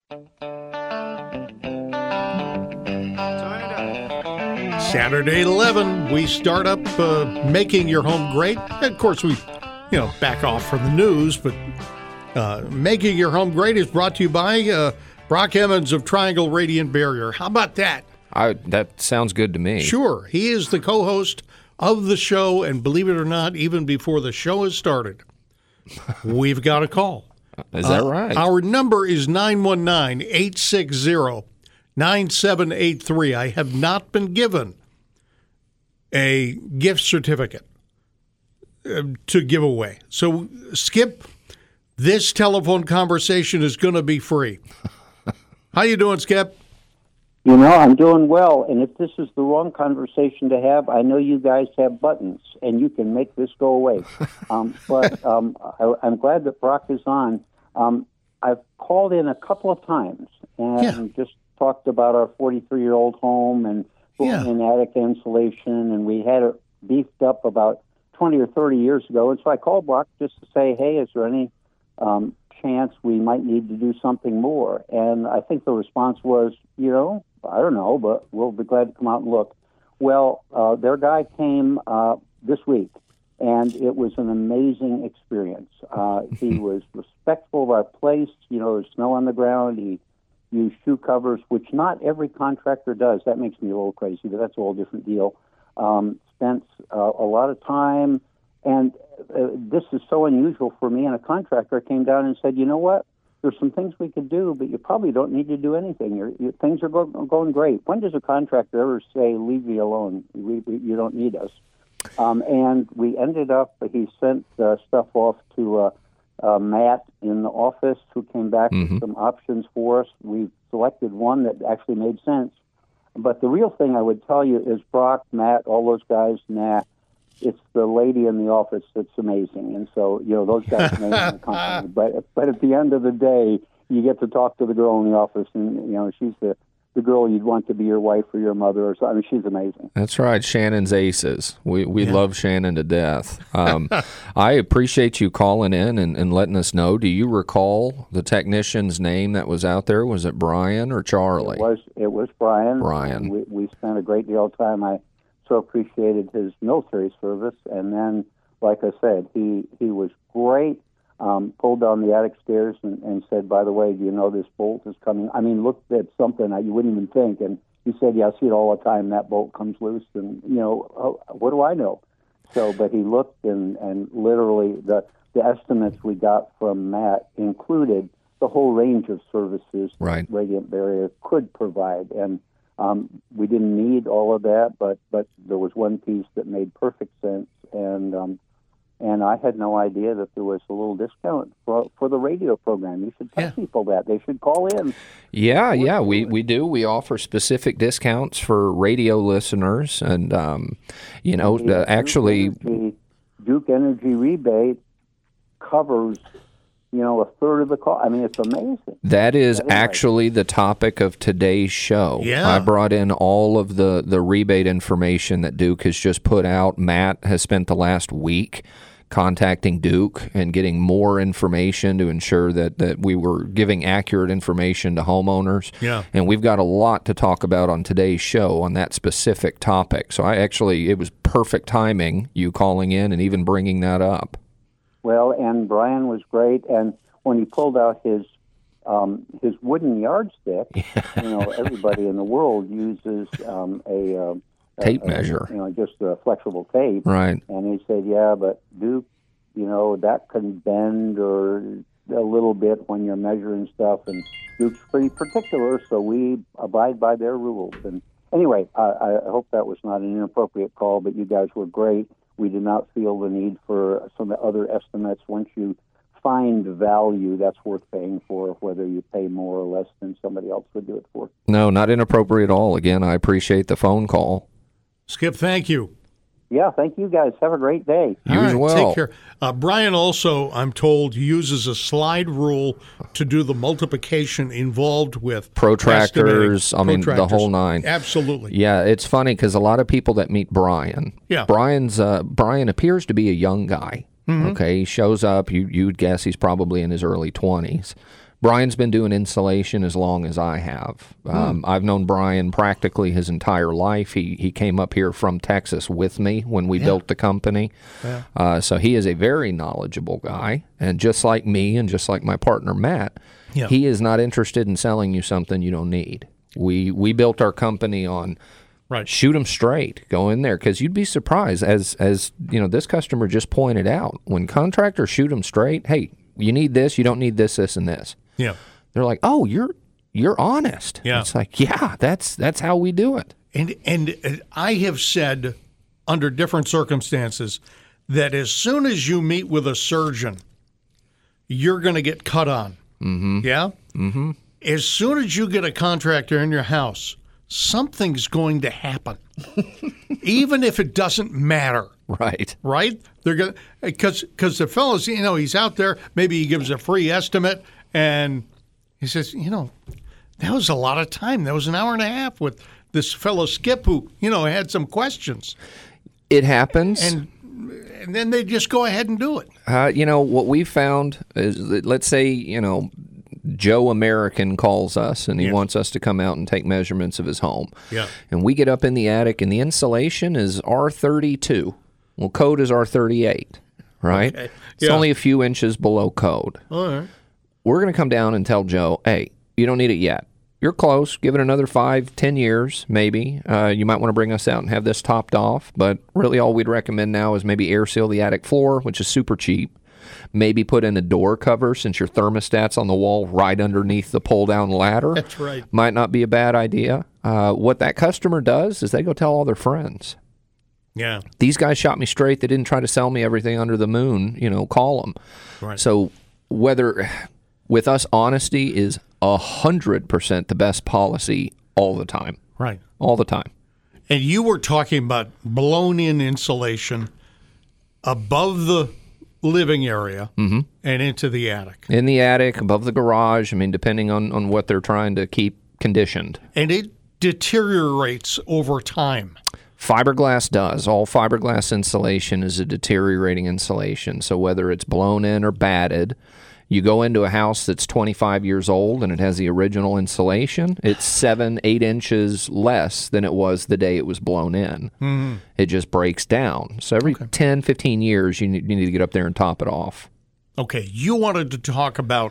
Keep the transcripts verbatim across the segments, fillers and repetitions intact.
Saturday at eleven, we start up uh, Making Your Home Great. And of course, we, you know, back off from the news, but uh, Making Your Home Great is brought to you by uh, Brock Emmons of Triangle Radiant Barrier. How about that? I, that sounds good to me. Sure. He is the co-host of the show, and believe it or not, even before the show has started, we've got a call. Is that uh, right? Our number is nine one nine, eight six zero, nine seven eight three. I have not been given a gift certificate uh, to give away. So, Skip, this telephone conversation is going to be free. How you doing, Skip? You know, I'm doing well, and if this is the wrong conversation to have, I know you guys have buttons, and you can make this go away. Um, but um, I, I'm glad that Brock is on. Um, I've called in a couple of times and Yeah. just talked about our forty-three-year-old home and putting Yeah. in attic insulation, and we had it beefed up about twenty or thirty years ago. And so I called Brock just to say, hey, is there any um, chance we might need to do something more? And I think the response was, you know, I don't know, but we'll be glad to come out and look. Well, uh, their guy came uh, this week, and it was an amazing experience. Uh, he was respectful of our place. You know, there's snow on the ground. He used shoe covers, which not every contractor does. That makes me a little crazy, but that's a whole different deal. Um, spent uh, a lot of time, and uh, this is so unusual for me, and a contractor came down and said, you know what? There's some things we could do, but you probably don't need to do anything. Your, your, things are go, going great. When does a contractor ever say, leave me alone, we, we, you don't need us? Um, and we ended up, he sent uh, stuff off to uh, uh, Matt in the office, who came back Mm-hmm. with some options for us. We selected one that actually made sense. But the real thing I would tell you is Brock, Matt, all those guys, nah, it's the lady in the office that's amazing. And so, you know, those guys are amazing in the company. But, but at the end of the day, you get to talk to the girl in the office, and, you know, she's the, the girl you'd want to be your wife or your mother or something. I mean, she's amazing. That's right. Shannon's aces. We we Yeah. love Shannon to death. Um, I appreciate you calling in and, and letting us know. Do you recall the technician's name that was out there? Was it Brian or Charlie? It was, it was Brian. Brian. We, we spent a great deal of time. I so appreciated his military service. And then, like I said, he, he was great. Um, pulled down the attic stairs and, and said, by the way, do you know this bolt is coming? I mean, looked at something that you wouldn't even think. And he said, yeah, I see it all the time. That bolt comes loose. And, you know, oh, what do I know? So, but he looked, and, and literally the, the estimates we got from Matt included the whole range of services Right. that Radiant Barrier could provide. And um, we didn't need all of that, but, but there was one piece that made perfect sense. And, um, And I had no idea that there was a little discount for, for the radio program. You should tell Yeah. people that. They should call in. Yeah, yeah, we, we do. We offer specific discounts for radio listeners. And, um, you know, The uh, actually, Duke Energy, Duke Energy rebate covers, you know, a third of the cost. I mean, it's amazing. that is But anyway. actually the topic of today's show. Yeah. I brought in all of the, the rebate information that Duke has just put out. Matt has spent the last week contacting Duke and getting more information to ensure that, that we were giving accurate information to homeowners. Yeah. And we've got a lot to talk about on today's show on that specific topic. So I actually, it was perfect timing, you calling in and even bringing that up. Well, and Brian was great. And when he pulled out his um, his wooden yardstick, you know, everybody in the world uses um, a uh, Tape a, measure. you know, just a flexible tape. Right. And he said, yeah, but Duke, you know, that can bend or a little bit when you're measuring stuff. And Duke's pretty particular, so we abide by their rules. And anyway, I, I hope that was not an inappropriate call, but you guys were great. We did not feel the need for some other estimates. Once you find value, that's worth paying for, whether you pay more or less than somebody else would do it for. No, not inappropriate at all. Again, I appreciate the phone call. Skip, thank you. Yeah, thank you guys. Have a great day. You All as right, well. Take care. Uh, Brian also, I'm told, uses a slide rule to do the multiplication involved with Protractors, estimating. I mean, the Protractors. whole nine. Absolutely. Yeah, it's funny because a lot of people that meet Brian, Yeah. Brian's uh, Brian appears to be a young guy. Mm-hmm. Okay, he shows up. You you'd guess he's probably in his early twenties, Brian's been doing insulation as long as I have. Um, I've known Brian practically his entire life. He he came up here from Texas with me when we Yeah. built the company. Yeah. Uh, so he is a very knowledgeable guy. And just like me and just like my partner, Matt, Yeah. he is not interested in selling you something you don't need. We, we built our company on Right. shoot them straight, go in there, because you'd be surprised, as, as you know, this customer just pointed out, when contractors shoot them straight, hey, you need this, you don't need this, this, and this. Yeah. They're like, "Oh, you're you're honest." Yeah. It's like, "Yeah, that's that's how we do it." And and uh, I have said under different circumstances that as soon as you meet with a surgeon, you're going to get cut on. Mm-hmm. Yeah? Mm-hmm. As soon as you get a contractor in your house, something's going to happen, even if it doesn't matter. Right. Right? They're going because because the fellows, you know, he's out there. Maybe he gives a free estimate, and he says, you know, that was a lot of time. That was an hour and a half with this fellow Skip who, you know, had some questions, It happens. and and then they just go ahead and do it. Uh, you know, what we found is that, let's say, you know, Joe American calls us and he Yeah. wants us to come out and take measurements of his home. Yeah. And we get up in the attic and the insulation is R thirty-two. Well, code is R thirty-eight, right? Okay. It's Yeah. only a few inches below code. All right. We're going to come down and tell Joe, hey, you don't need it yet. You're close. Give it another five, ten years, maybe. Uh, you might want to bring us out and have this topped off. But really all we'd recommend now is maybe air seal the attic floor, which is super cheap. Maybe put in a door cover since your thermostat's on the wall right underneath the pull-down ladder. That's right. Might not be a bad idea. Uh, what that customer does is they go tell all their friends. Yeah. These guys shot me straight. They didn't try to sell me everything under the moon. You know, call them. Right. So whether with us, honesty is a hundred percent the best policy all the time. Right. All the time. And you were talking about blown-in insulation above the living area and into the attic. In the attic, above the garage. I mean, depending on, on what they're trying to keep conditioned. And it deteriorates over time. Fiberglass does. All fiberglass insulation is a deteriorating insulation. So whether it's blown in or batted, you go into a house that's twenty-five years old and it has the original insulation, it's seven, eight inches less than it was the day it was blown in. Mm-hmm. It just breaks down. So every okay. ten, fifteen years, you need, you need to get up there and top it off. Okay. You wanted to talk about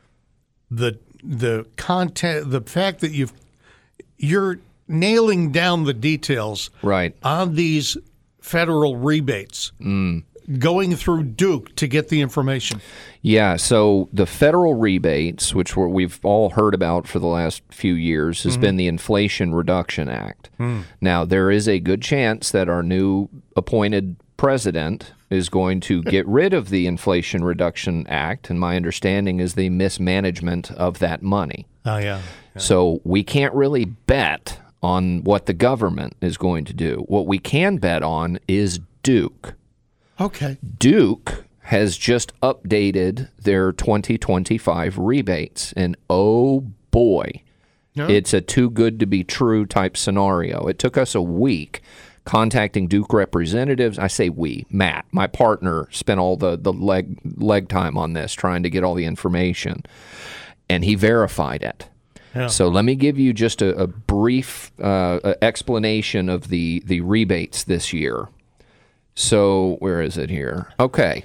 the the content, the fact that you've you're nailing down the details right on these federal rebates, mm. going through Duke to get the information. Yeah, so the federal rebates, which we're, we've all heard about for the last few years, has mm-hmm. been the Inflation Reduction Act. Mm. Now, there is a good chance that our new appointed president is going to get rid of the Inflation Reduction Act, and my understanding is the mismanagement of that money. Oh, yeah. yeah. So we can't really bet on what the government is going to do. What we can bet on is Duke. Okay. Duke has just updated their twenty twenty-five rebates, and oh boy, yeah. it's a too good to be true type scenario. It took us a week contacting Duke representatives. I say we, Matt, my partner, spent all the, the leg, leg time on this trying to get all the information, and he verified it. Yeah. So let me give you just a, a brief uh, explanation of the, the rebates this year. So where is it here? Okay.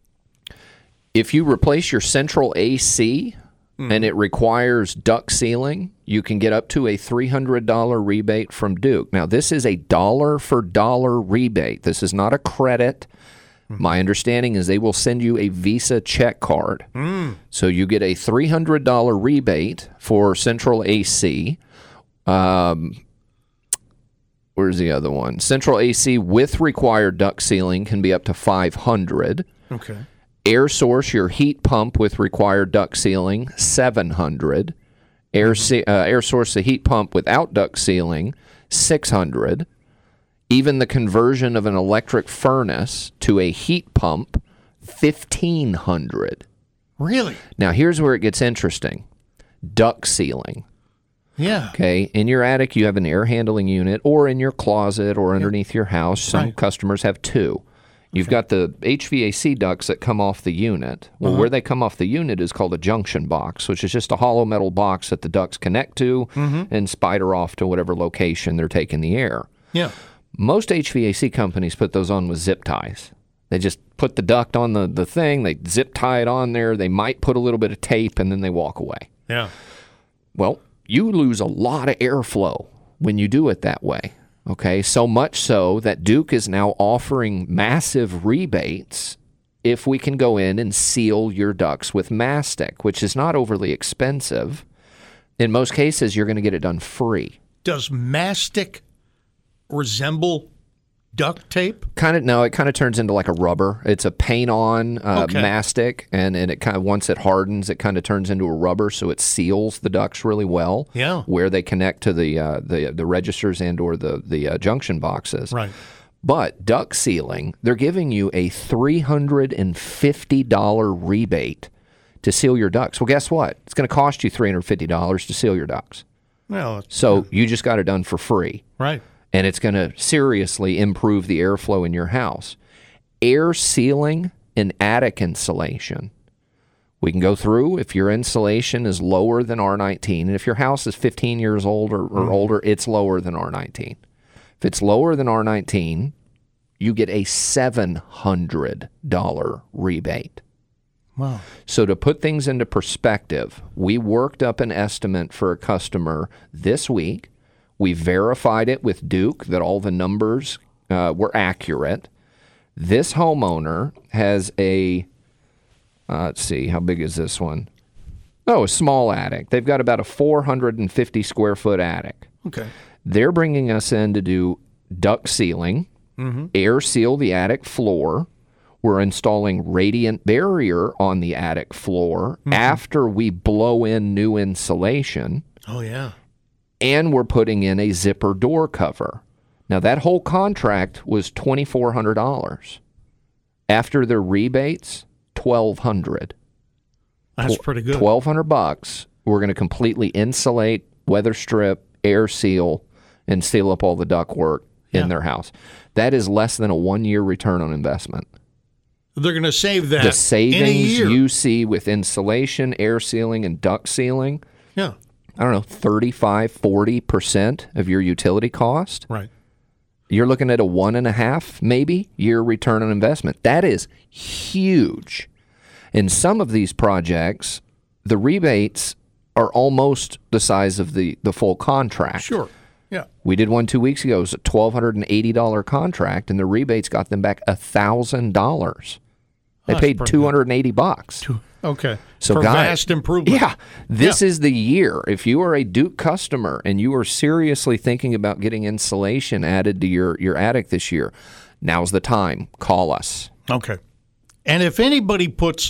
If you replace your central A C mm. and it requires duct sealing, you can get up to a three hundred dollars rebate from Duke. Now, this is a dollar-for-dollar rebate. This is not a credit. Mm. My understanding is they will send you a Visa check card. Mm. So you get a three hundred dollars rebate for central A C. Um, where's the other one? Central A C with required duct sealing can be up to five hundred dollars. Okay. Air Source, your heat pump with required duct sealing, seven hundred dollars. Air, mm-hmm. uh, Air Source, the heat pump without duct sealing, six hundred dollars. Even the conversion of an electric furnace to a heat pump, fifteen hundred dollars. Really? Now, here's where it gets interesting. Duct sealing. Yeah. Okay. In your attic, you have an air handling unit, or in your closet or underneath yeah. your house. Some right. customers have two. You've got the H V A C ducts that come off the unit. Well, Uh-huh. where they come off the unit is called a junction box, which is just a hollow metal box that the ducts connect to Mm-hmm. and spider off to whatever location they're taking the air. Yeah. Most H V A C companies put those on with zip ties. They just put the duct on the, the thing, they zip tie it on there, they might put a little bit of tape, and then they walk away. Yeah. Well, you lose a lot of airflow when you do it that way. Okay, so much so that Duke is now offering massive rebates if we can go in and seal your ducts with mastic, which is not overly expensive. In most cases, you're going to get it done free. Does mastic resemble duct tape? Kind of no, it kind of turns into like a rubber. It's a paint-on uh, Okay. mastic, and, and it kind of once it hardens, it kind of turns into a rubber, so it seals the ducts really well. Yeah. Where they connect to the uh, the the registers and or the the uh, junction boxes. Right. But duct sealing, they're giving you a three hundred fifty dollars rebate to seal your ducts. Well, guess what? It's going to cost you three hundred fifty dollars to seal your ducts. Well, it's- So you just got it done for free. right. And it's going to seriously improve the airflow in your house. Air sealing and attic insulation. We can go through if your insulation is lower than R nineteen, and if your house is fifteen years old or, or older, it's lower than R nineteen. If it's lower than R nineteen, you get a seven hundred dollars rebate. Wow. So to put things into perspective, we worked up an estimate for a customer this week. We verified it with Duke that all the numbers uh, were accurate. This homeowner has a, uh, let's see, how big is this one? Oh, a small attic. They've got about a four hundred fifty square foot attic. Okay. They're bringing us in to do duct sealing, air seal the attic floor. We're installing radiant barrier on the attic floor after we blow in new insulation. Oh, yeah. And we're putting in a zipper door cover. Now, that whole contract was twenty-four hundred dollars. After their rebates, twelve hundred That's pretty good. twelve hundred bucks. We're going to completely insulate, weather strip, air seal, and seal up all the ductwork Yeah. in their house. That is less than a one-year return on investment. They're going to save that The in a savings year. you see with insulation, air sealing, and duct sealing, Yeah. I don't know, thirty-five, forty percent of your utility cost. Right. You're looking at a one and a half, maybe, year return on investment. That is huge. In some of these projects, the rebates are almost the size of the, the full contract. Sure. Yeah. We did one two weeks ago. It was a twelve hundred eighty dollars contract, and the rebates got them back one thousand dollars. They That's paid pretty two hundred eighty bucks. Okay. So, For guys, vast improvement. Yeah, this Yeah. is the year. If you are a Duke customer and you are seriously thinking about getting insulation added to your, your attic this year, now's the time. Call us. Okay. And if anybody puts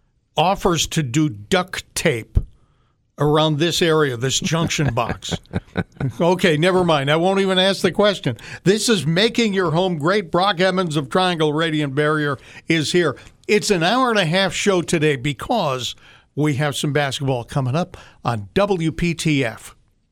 offers to do duct tape around this area, this junction box, okay, never mind. I won't even ask the question. This is Making Your Home Great. Brock Emmons of Triangle Radiant Barrier is here. It's an hour and a half show today because we have some basketball coming up on W P T F.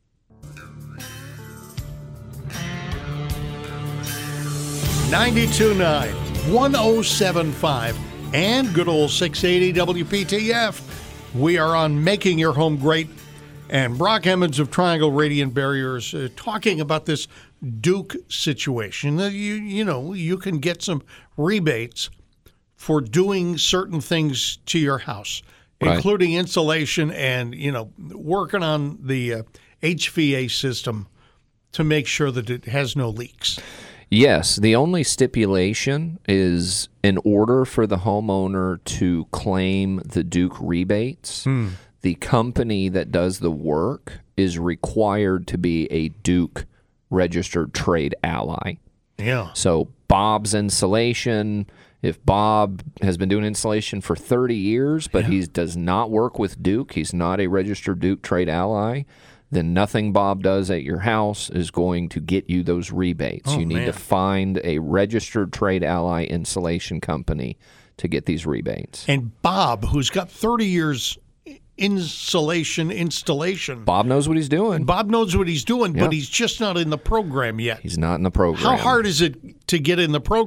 ninety-two point nine, one oh seven point five, and good old six eighty W P T F. We are on Making Your Home Great, and Brock Emmons of Triangle Radiant Barriers uh, talking about this Duke situation. Uh, you, you know, you can get some rebates for doing certain things to your house, Right. including insulation and, you know, working on the uh, H V A system to make sure that it has no leaks. Yes, the only stipulation is in order for the homeowner to claim the Duke rebates, Hmm. the company that does the work is required to be a Duke registered trade ally. Yeah. So Bob's Insulation, if Bob has been doing insulation for thirty years, but he does not work with Duke, he's not a registered Duke trade ally, then nothing Bob does at your house is going to get you those rebates. Oh, you need man. to find a registered trade ally insulation company to get these rebates. And Bob, who's got thirty years insulation installation, Bob knows what he's doing. Bob knows what he's doing, Yeah. but he's just not in the program yet. He's not in the program. How hard is it to get in the program?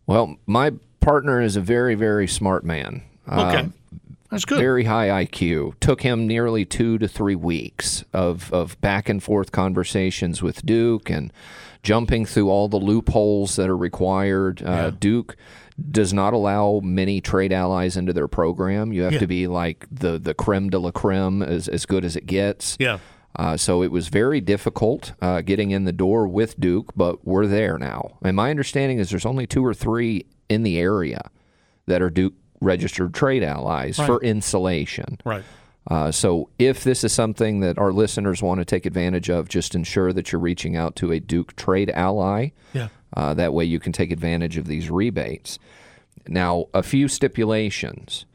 Well, my partner is a very, very smart man. Okay. Um, That's good. Very high I Q. Took him nearly two to three weeks of, of back and forth conversations with Duke and jumping through all the loopholes that are required. Uh, Yeah. Duke does not allow many trade allies into their program. You have Yeah. to be like the, the creme de la creme, as, as good as it gets. Yeah. Uh, so it was very difficult uh, getting in the door with Duke, but we're there now. And my understanding is there's only two or three in the area that are Duke registered trade allies Right. for insulation. Right. Uh, so if this is something that our listeners want to take advantage of, just ensure that you're reaching out to a Duke trade ally. Yeah. Uh, that way you can take advantage of these rebates. Now, a few stipulations.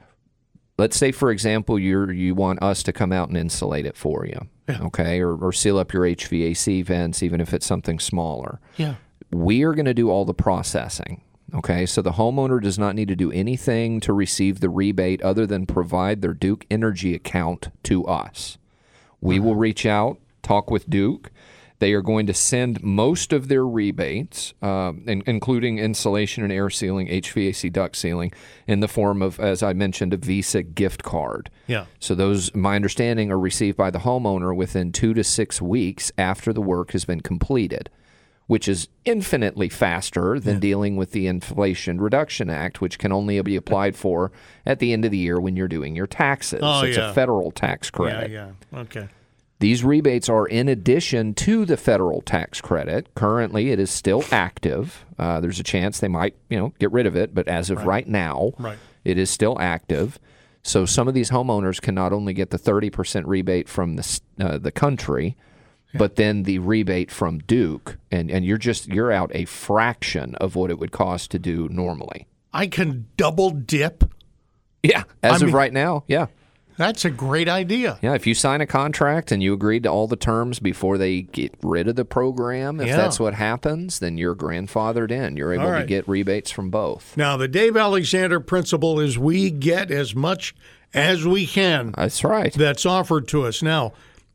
Let's say, for example, you you want us to come out and insulate it for you, Yeah. okay, or, or seal up your H V A C vents, even if it's something smaller. Yeah. We are going to do all the processing. Okay, so the homeowner does not need to do anything to receive the rebate other than provide their Duke Energy account to us. We will reach out, talk with Duke. They are going to send most of their rebates, um, in, including insulation and air sealing, H V A C duct sealing, in the form of, as I mentioned, a Visa gift card. Yeah. So those, my understanding, are received by the homeowner within two to six weeks after the work has been completed, which is infinitely faster than dealing with the Inflation Reduction Act, which can only be applied for at the end of the year when you're doing your taxes. Oh, it's yeah. a federal tax credit. Yeah, yeah. Okay. These rebates are in addition to the federal tax credit. Currently, it is still active. Uh, there's a chance they might, you know, get rid of it, but as of right, right now, Right. it is still active. So some of these homeowners can not only get the thirty percent rebate from the uh, the country, but then the rebate from Duke, and, and you're just you're out a fraction of what it would cost to do normally. I can double dip. Yeah, as I of mean- right now, yeah. That's a great idea. Yeah, if you sign a contract and you agreed to all the terms before they get rid of the program, if Yeah. that's what happens, then you're grandfathered in. You're able All to right. get rebates from both. Now, the Dave Alexander principle is we get as much as we can That's right. that's offered to us. Now,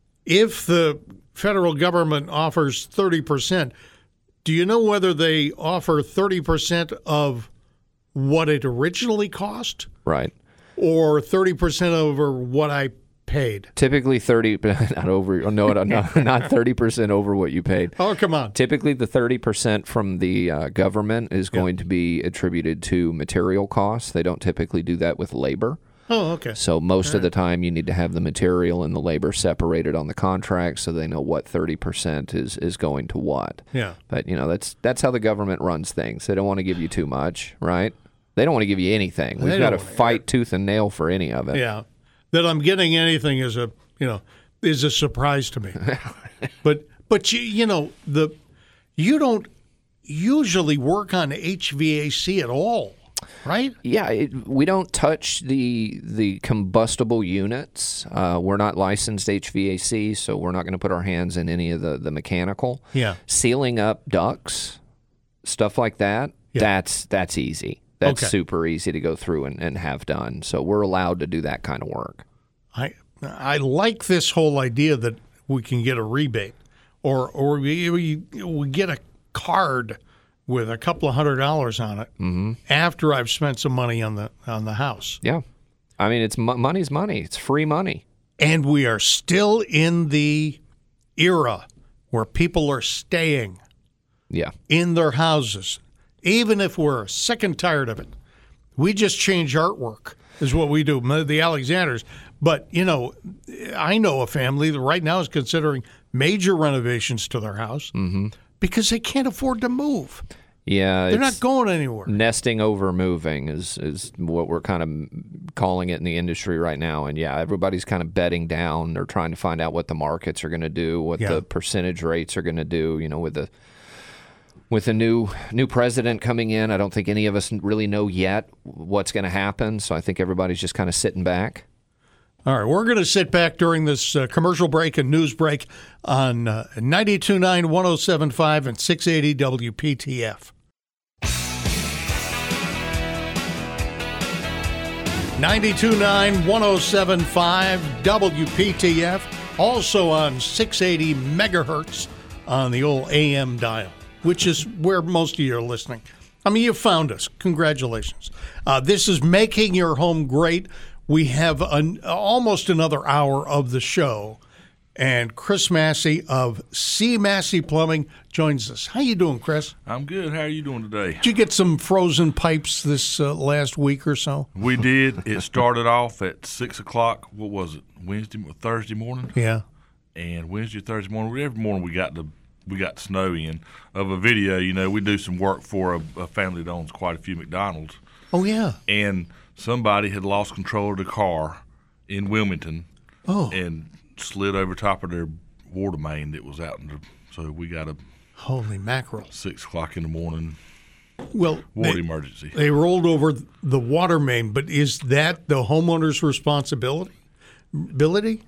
if the federal government offers thirty percent, do you know whether they offer thirty percent of what it originally cost Right. or thirty percent over what I paid? Typically thirty, not over, no, not, not thirty percent over what you paid. Oh, come on. Typically, the thirty percent from the uh, government is going to be attributed to material costs. They don't typically do that with labor. Oh, okay. So most of the time, you need to have the material and the labor separated on the contract so they know what thirty percent is, is going to what. Yeah. But, you know, that's that's how the government runs things. They don't want to give you too much, right? They don't want to give you anything. We've They got to don't wanna- fight tooth and nail for any of it. Yeah. That I'm getting anything is a, you know, is a surprise to me. but but you you know, the you don't usually work on H V A C at all, right? Yeah, it, we don't touch the the combustible units. Uh, we're not licensed H V A C, so we're not going to put our hands in any of the, the mechanical. Yeah. Sealing up ducts, stuff like that, Yeah. that's that's easy. That's Okay. super easy to go through and, and have done. So we're allowed to do that kind of work. I I like this whole idea that we can get a rebate, or or we we, we get a card with a couple of hundred dollars on it Mm-hmm. after I've spent some money on the on the house, Yeah. I mean, it's mo- money's money. It's free money. and we are still in the era where people are staying Yeah. in their houses, even if we're sick and tired of it. We just change artwork is what we do, the Alexanders. But, you know, I know a family that right now is considering major renovations to their house because they can't afford to move. Yeah. They're it's- not going anywhere. Nesting over moving is, is what we're kind of calling it in the industry right now. And yeah, everybody's kind of bedding down. They're trying to find out what the markets are going to do, what Yeah. the percentage rates are going to do. You know, with the with a new new president coming in, I don't think any of us really know yet what's going to happen. So I think everybody's just kind of sitting back. All right, we're going to sit back during this uh, commercial break and news break on uh, ninety-two point nine, one oh seven point five, and six eighty W P T F. ninety-two point nine, one oh seven point five W P T F, also on six eighty megahertz on the old A M dial, which is where most of you are listening. I mean, you found us. Congratulations. Uh, this is Making Your Home Great. We have an, almost another hour of the show, and Chris Massey of C. Massey Plumbing joins us. How you doing, Chris? I'm good. How are you doing today? Did you get some frozen pipes this uh, last week or so? We did. It started off at six o'clock. What was it? Wednesday, Thursday morning. Yeah. And Wednesday, Thursday morning. Every morning we got the we got snow in. Of a video, you know, we do some work for a, a family that owns quite a few McDonald's. Oh yeah. And somebody had lost control of the car in Wilmington. Oh. And slid over top of their water main that was out in the. So we got a holy mackerel. Six o'clock in the morning. Well, water they, emergency. They rolled over the water main, but is that the homeowner's responsibility? Ability?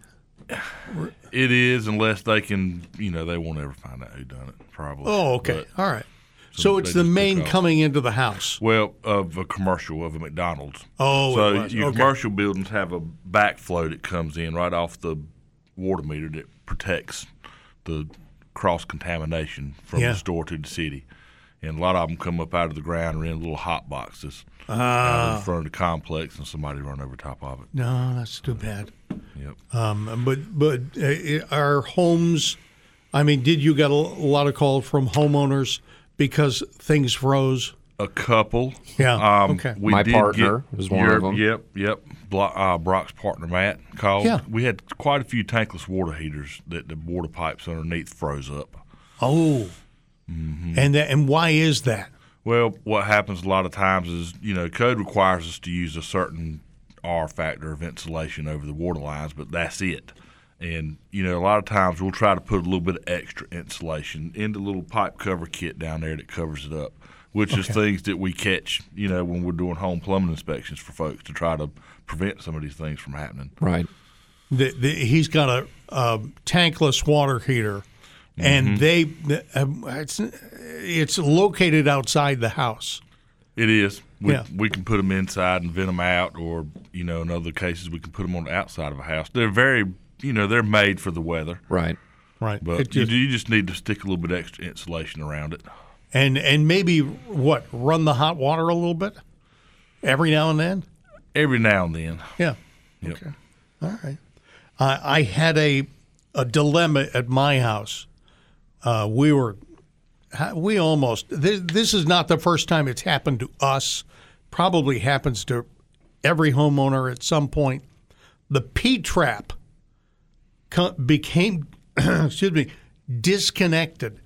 It is, unless they can, you know, they won't ever find out who done it, probably. Oh, okay. But, all right. So, so it's the main coming into the house? Well, of a commercial, of a McDonald's. Oh, so it was. your Okay. commercial buildings have a backflow that comes in right off the water meter that protects the cross-contamination from Yeah. the store to the city. And a lot of them come up out of the ground and are in little hot boxes Ah. out in front of the complex, and somebody run over top of it. No, that's too bad. Yep. Um, but but uh, our homes, I mean, did you get a lot of calls from homeowners because things froze? A couple. Yeah. Um, okay. We My did partner get, was one your, of them. Yep, yep. Blo- uh, Brock's partner, Matt, called. Yeah. We had quite a few tankless water heaters that the water pipes underneath froze up. Oh. Mm-hmm. And that, and why is that? Well, what happens a lot of times is, you know, code requires us to use a certain R factor of insulation over the water lines, but that's it. And, you know, a lot of times we'll try to put a little bit of extra insulation in the little pipe cover kit down there that covers it up, which Okay. is things that we catch, you know, when we're doing home plumbing inspections for folks to try to prevent some of these things from happening. Right. The, the, he's got a, a tankless water heater, and they uh, it's it's located outside the house. It is. We, Yeah. we can put them inside and vent them out, or, you know, in other cases we can put them on the outside of a house. They're very, you know, they're made for the weather. Right. Right. But It just- you, you just need to stick a little bit extra insulation around it. And and maybe what run the hot water a little bit every now and then. Every now and then. Yeah. Yep. Okay. All right. I I had a a dilemma at my house. Uh, we were we almost this, this is not the first time it's happened to us. Probably happens to every homeowner at some point. The P trap co- became excuse me disconnected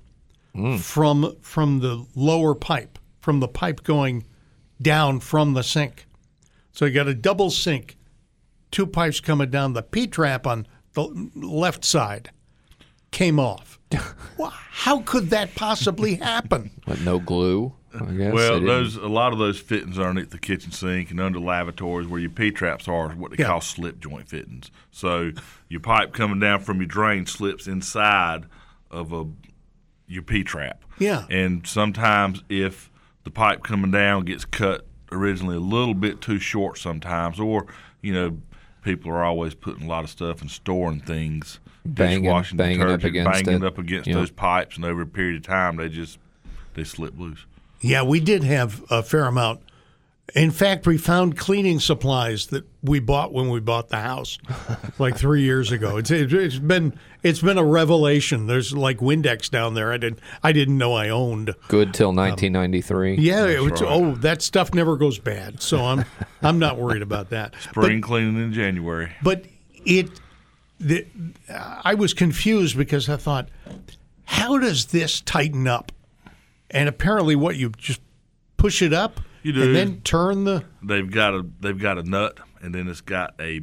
from from the lower pipe, from the pipe going down from the sink. So you got a double sink, two pipes coming down. The P trap on the left side came off. Well, how could that possibly happen? But no glue, I guess. Well, They didn't- those a lot of those fittings underneath the kitchen sink and under lavatories where your P traps are, is what they Yeah. call slip joint fittings. So your pipe coming down from your drain slips inside of a your P trap. Yeah. And sometimes if the pipe coming down gets cut originally a little bit too short, sometimes, or you know, people are always putting a lot of stuff and storing things, Banging- dishwashing banging up detergent, against banging it. up against Yep. those pipes, and over a period of time they just they slip loose. Yeah, we did have a fair amount. In fact, we found cleaning supplies that we bought when we bought the house, like three years ago. It's it's been it's been a revelation. There's like Windex down there. I didn't I didn't know I owned. good till nineteen ninety-three. Yeah, it was, right. oh, that stuff never goes bad. So I'm I'm not worried about that. Spring cleaning in January. But it, the, I was confused because I thought, how does this tighten up? And apparently, what you just push it up You do. and then turn the. They've got a they've got a nut, and then it's got a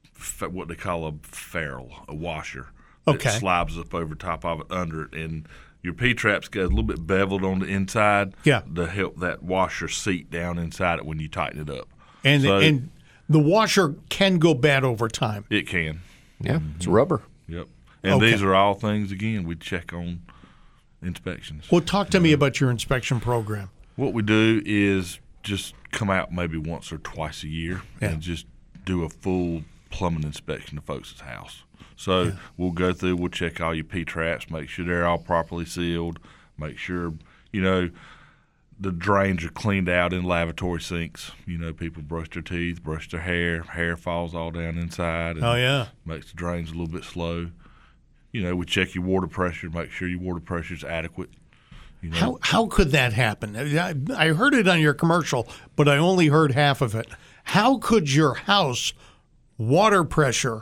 f- what they call a ferrule, a washer that Okay. slides up over top of it under it, and your P trap's got a little bit beveled on the inside. Yeah. To help that washer seat down inside it when you tighten it up. And So- and the washer can go bad over time. It can. Yeah, it's rubber. Yep. And Okay. these are all things again we check on inspections. Well, talk to me about your inspection program. What we do is just come out maybe once or twice a year Yeah. and just do a full plumbing inspection of folks' house. So we'll go through, we'll check all your P traps, make sure they're all properly sealed, make sure, you know, the drains are cleaned out in lavatory sinks. You know, people brush their teeth, brush their hair, hair falls all down inside. And Oh, yeah. makes the drains a little bit slow. You know, we check your water pressure, make sure your water pressure is adequate. You know, How how could that happen? I, I heard it on your commercial, but I only heard half of it. How could your house water pressure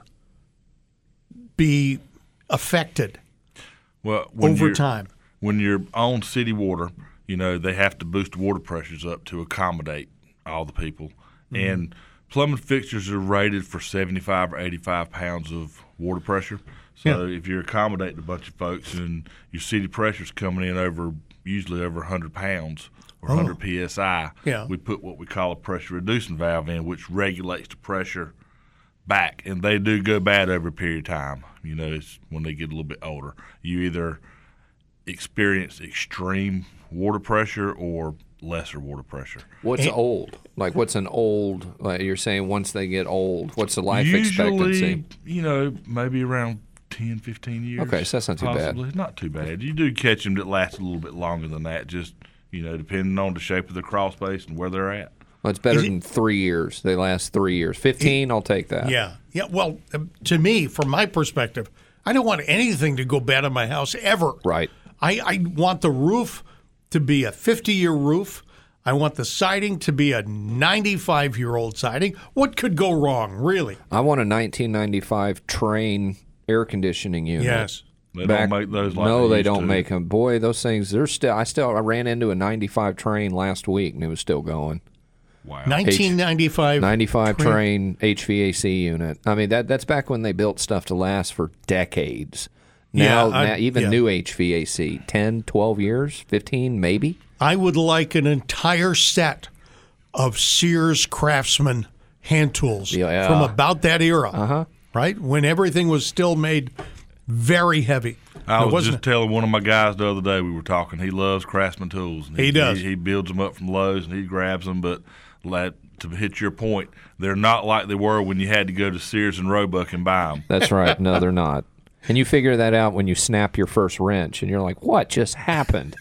be affected well, when over you're, time? When you're on city water, you know, they have to boost the water pressures up to accommodate all the people. Mm-hmm. And plumbing fixtures are rated for seventy-five or eighty-five pounds of water pressure. So yeah. if you're accommodating a bunch of folks and your city pressure's coming in over, usually over one hundred pounds or oh. one hundred P S I, yeah. we put what we call a pressure reducing valve in, which regulates the pressure back. And they do go bad over a period of time. You know, it's when they get a little bit older. You either experience extreme water pressure or lesser water pressure. What's And- old? Like, what's an old, like you're saying once they get old, what's the life Usually, expectancy? you know, maybe around ten, fifteen years. Okay, so that's not too bad. possibly. Not too bad. You do catch them that last a little bit longer than that, just, you know, depending on the shape of the crawl space and where they're at. Well, it's better Is it- than three years. They last three years. fifteen, I'll take that. Yeah. Yeah. Well, uh, to me, from my perspective, I don't want anything to go bad on my house ever. Right. I, I want the roof to be a fifty-year roof. I want the siding to be a ninety-five-year-old siding. What could go wrong, really? I want a nineteen ninety-five Train air conditioning unit. Yes. They Back- don't make those like no, they, they used don't to. make them. Boy, those things, they're still, I still, I ran into a ninety-five Train last week and it was still going. Wow. nineteen ninety-five. ninety-five Train. Train H V A C unit. I mean, that that's back when they built stuff to last for decades. Now, Yeah, I- now even yeah. new H V A C, ten, twelve years, fifteen maybe? I would like an entire set of Sears Craftsman hand tools Yeah. from about that era, Uh-huh. right? When everything was still made very heavy. I It was wasn't- just telling one of my guys the other day, we were talking, he loves Craftsman tools. And He does. He, he builds them up from Lowe's and he grabs them, but like, to hit your point, they're not like they were when you had to go to Sears and Roebuck and buy them. That's right. No, they're not. And you figure that out when you snap your first wrench and you're like, what just happened?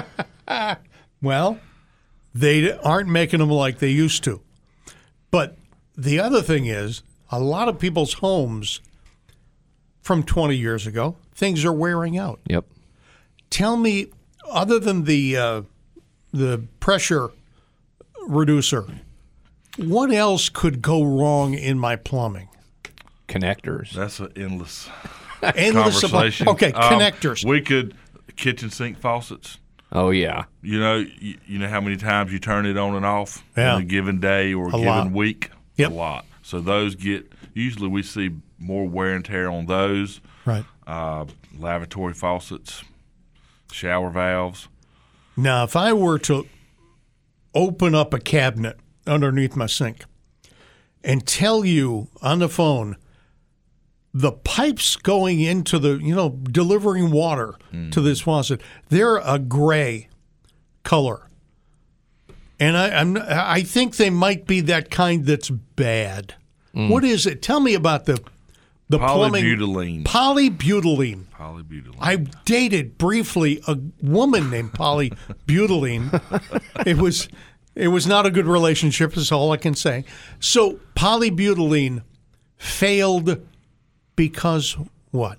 Well, they aren't making them like they used to. But the other thing is, a lot of people's homes from twenty years ago, things are wearing out. Yep. Tell me, other than the uh, the pressure reducer, what else could go wrong in my plumbing? Connectors. That's an endless Endless supply- conversation. Okay, Um, connectors. We could, kitchen sink faucets. Oh, yeah. You know, you, you know how many times you turn it on and off Yeah. in a given day or a, A given lot. week? Yep. A lot. So those get, usually we see more wear and tear on those. Right. Uh, lavatory faucets, shower valves. Now, if I were to open up a cabinet underneath my sink and tell you on the phone the pipes going into the, you know, delivering water to this faucet, they're a gray color. And I I'm, I think they might be that kind that's bad. What is it? Tell me about the the plumbing. Polybutylene. Polybutylene. Polybutylene. I dated briefly a woman named Polly Butylene. It was it was not a good relationship, is all I can say. So polybutylene failed because what?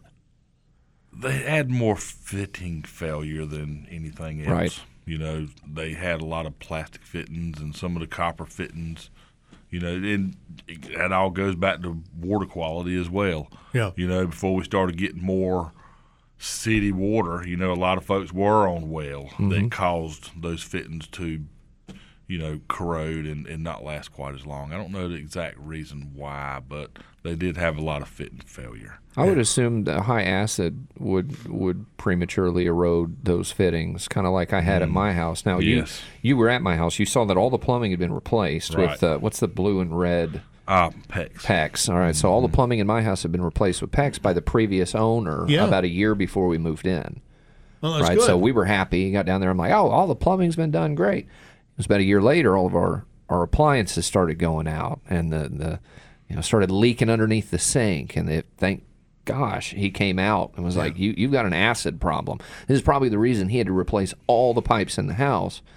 They had more fitting failure than anything else. Right. You know, they had a lot of plastic fittings and some of the copper fittings. You know, and that all goes back to water quality as well. Yeah. You know, before we started getting more city water, you know, a lot of folks were on well Mm-hmm. that caused those fittings to, you know, corrode and, and not last quite as long. I don't know the exact reason why, but they did have a lot of fitting failure. I would assume that high acid would would prematurely erode those fittings, kind of like I had at my house. Now, Yes. you you were at my house. You saw that all the plumbing had been replaced Right. with, uh, what's the blue and red? Ah, PEX. PEX. All right, so all the plumbing in my house had been replaced with PEX by the previous owner Yeah. about a year before we moved in. Well, that's right, good. so we were happy. Got down there. I'm like, oh, all the plumbing's been done great. It was about a year later. All of our, our appliances started going out, and the the you know started leaking underneath the sink. And they, thank gosh, he came out and was like, you you've got an acid problem. This is probably the reason he had to replace all the pipes in the house.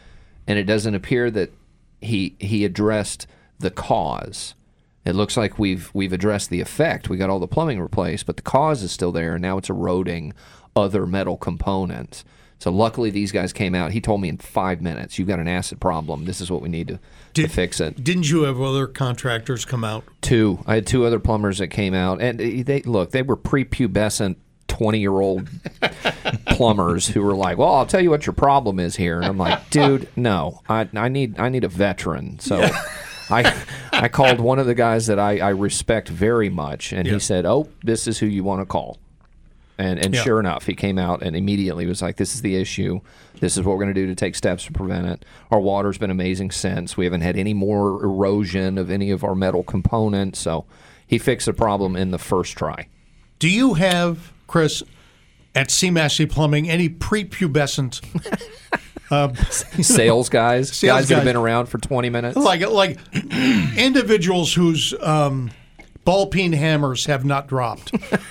and it doesn't appear that he he addressed the cause. It looks like we've we've addressed the effect. We got all the plumbing replaced, but the cause is still there, and now it's eroding other metal components. So luckily these guys came out. He told me in five minutes, you've got an acid problem. This is what we need to, Did, to fix it. Didn't you have other contractors come out? Two. I had two other plumbers that came out. And they look, they were prepubescent twenty-year-old plumbers who were like, well, I'll tell you what your problem is here. And I'm like, dude, no. I, I need I need a veteran. So yeah. I I called one of the guys that I, I respect very much, and yeah. he said, oh, this is who you want to call. And and yeah. sure enough, he came out and immediately was like, this is the issue. This is what we're going to do to take steps to prevent it. Our water's been amazing since. We haven't had any more erosion of any of our metal components. So he fixed the problem in the first try. Do you have, Chris, at C. Massey Plumbing, any prepubescent uh, sales guys? Sales guys guys that have been around for twenty minutes? Like, like individuals whose um, ball peen hammers have not dropped.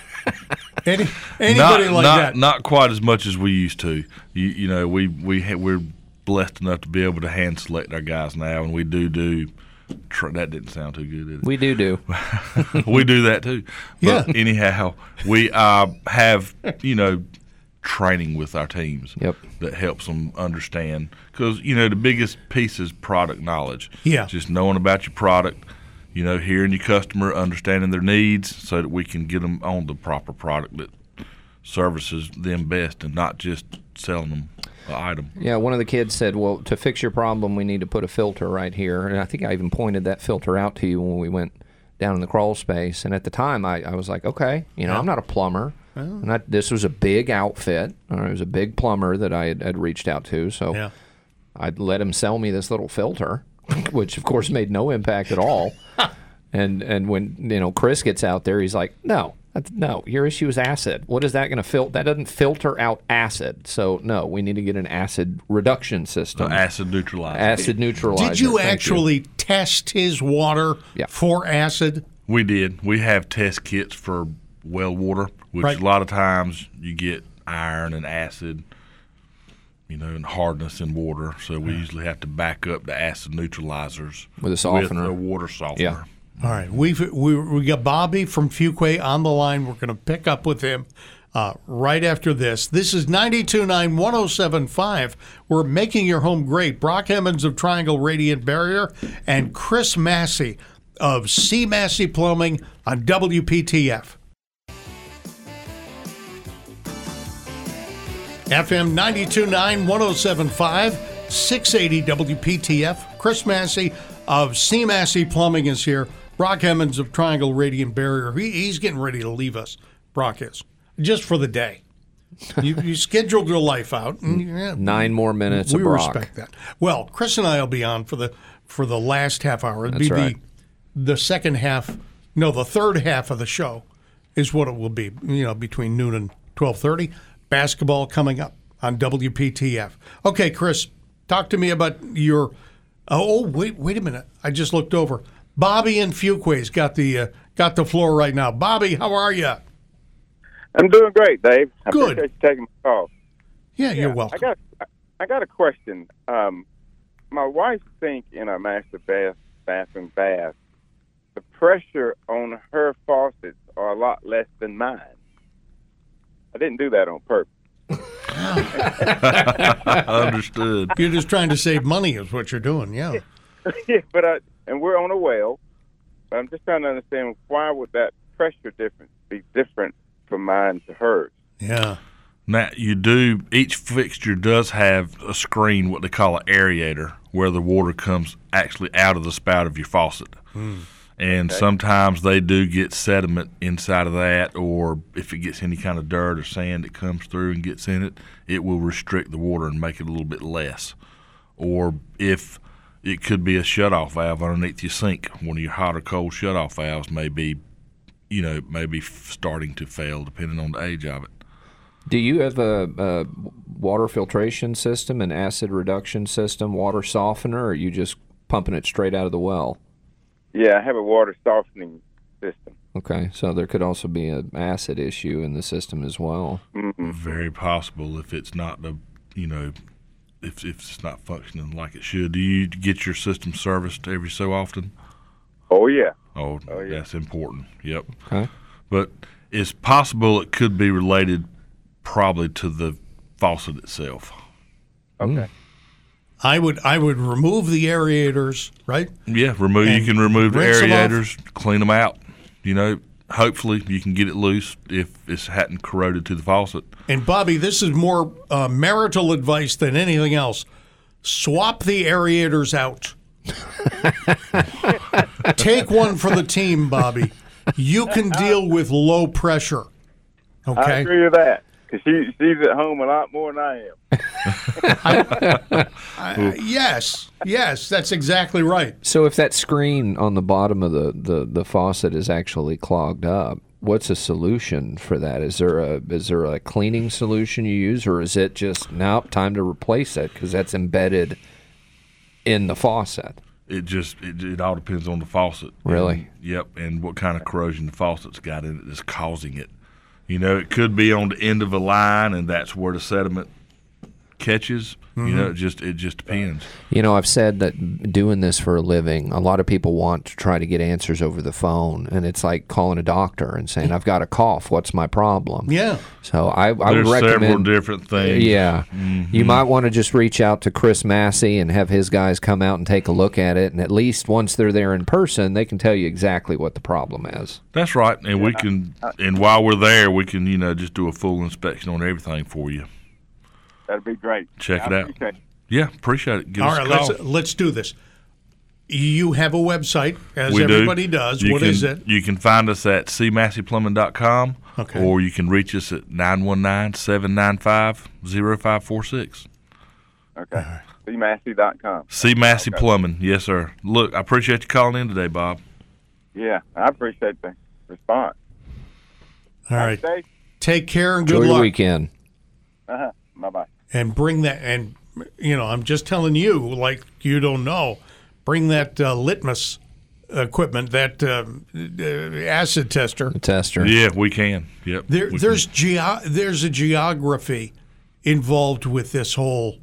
Any, anybody not, like not, that? Not quite as much as we used to. You, you know, we we ha- we're blessed enough to be able to hand select our guys now, and we do do. Tr- that didn't sound too good, did it? We do do. We do that too. But yeah. anyhow, we uh, have you know training with our teams. Yep. That helps them understand, because you know the biggest piece is product knowledge. Yeah. Just knowing about your product. You know, hearing your customer, understanding their needs so that we can get them on the proper product that services them best and not just selling them an item. Yeah, one of the kids said, well, to fix your problem, we need to put a filter right here. And I think I even pointed that filter out to you when we went down in the crawl space. And at the time, I, I was like, okay, you know, yeah. I'm not a plumber. Oh. And I, this was a big outfit. Or it was a big plumber that I had, had reached out to. So yeah. I let him sell me this little filter, which, of course, made no impact at all. and and when you know Chris gets out there, he's like, no, that's, no, your issue is acid. What is that going to filter? That doesn't filter out acid. So, no, we need to get an acid reduction system. Uh, acid neutralizer. Acid neutralizer. Did you Thank actually you. test his water yeah. for acid? We did. We have test kits for well water, which right. a lot of times you get iron and acid, you know, and hardness in water. So we yeah. usually have to back up the acid neutralizers with a softener, with a water softener. Yeah. All right, we've we we got Bobby from Fuquay on the line. We're going to pick up with him uh, right after this. This is ninety-two point nine, one oh seven point five. We're making your home great. Brock Emmons of Triangle Radiant Barrier and Chris Massey of C. Massey Plumbing on W P T F. F M ninety-two point nine, one oh seven point five, six eighty W P T F. Chris Massey of C. Massey Plumbing is here. Brock Emmons of Triangle Radiant Barrier. He, he's getting ready to leave us. Brock is. Just for the day. You, you scheduled your life out. And, yeah, Nine more minutes we of Brock. We respect that. Well, Chris and I will be on for the for the last half hour. It'll That's be right. the, the second half, no, the third half of the show is what it will be, you know, between noon and twelve thirty. Basketball coming up on W P T F. Okay, Chris, talk to me about your – oh, wait wait a minute. I just looked over. Bobby in Fuquay's got the uh, got the floor right now. Bobby, how are you? I'm doing great, Dave. I Good. appreciate you taking my call. Yeah, yeah, you're welcome. I got I got a question. Um, my wife's sink in our master bath bathroom bath, the pressure on her faucets are a lot less than mine. I didn't do that on purpose. Understood. You're just trying to save money is what you're doing, yeah. Yeah, but I, and we're on a well. But I'm just trying to understand why would that pressure difference be different from mine to hers? Yeah. Now, you do, each fixture does have a screen, what they call an aerator, where the water comes actually out of the spout of your faucet. Mm. And okay. sometimes they do get sediment inside of that, or if it gets any kind of dirt or sand that comes through and gets in it, it will restrict the water and make it a little bit less. Or if it could be a shutoff valve underneath your sink, one of your hot or cold shutoff valves may be, you know, maybe starting to fail depending on the age of it. Do you have a, a water filtration system, an acid reduction system, water softener, or are you just pumping it straight out of the well? Yeah, I have a water softening system. Okay, so there could also be an acid issue in the system as well. Mm-hmm. Very possible if it's not the, you know, if if it's not functioning like it should. Do you get your system serviced every so often? Oh yeah. Oh, Oh, yeah. that's important. Yep. Okay. But it's possible it could be related probably to the faucet itself. Okay. I would I would remove the aerators, right? Yeah, remove. And You can remove the rinse 'em off. aerators, clean them out. You know, hopefully you can get it loose if it hadn't corroded to the faucet. And Bobby, this is more uh, marital advice than anything else. Swap the aerators out. Take one for the team, Bobby. You can deal with low pressure. I Okay. agree with that because she she's at home a lot more than I am. Uh, yes, yes, that's exactly right. So if that screen on the bottom of the, the, the faucet is actually clogged up, what's a solution for that? Is there a is there a cleaning solution you use, or is it just nope, time to replace it because that's embedded in the faucet? It just it, it all depends on the faucet. Really? And, yep, and what kind of corrosion the faucet's got in it that's causing it. You know, it could be on the end of a line, and that's where the sediment catches. Mm-hmm. You know, it just it just depends. You know, I've said that doing this for a living, a lot of people want to try to get answers over the phone, and it's like calling a doctor and saying, "I've got a cough. What's my problem?" Yeah. So I, I There's would recommend several different things. Yeah. You might want to just reach out to Chris Massey and have his guys come out and take a look at it. And at least once they're there in person, they can tell you exactly what the problem is. That's right, and we can. And while we're there, we can you know just do a full inspection on everything for you. That'd be great. Check I it out. appreciate it. Yeah, appreciate it. Give All us right, a call. let's let's do this. You have a website, as We do. everybody does. You What can, is it? You can find us at c massey plumbing dot com, Okay. or you can reach us at nine one nine, seven nine five, zero five four six. Okay. c massey dot com. C Massey Okay. Plumbing. Yes, sir. Look, I appreciate you calling in today, Bob. Yeah, I appreciate the response. All right. Stay. Take care and good Enjoy your luck. weekend. Uh-huh. Bye-bye. And bring that. And you know, I'm just telling you, like you don't know. Bring that uh, litmus equipment, that uh, uh, acid tester. The tester. Yeah, we can. Yep. There, we there's can. geo- there's a geography involved with this whole,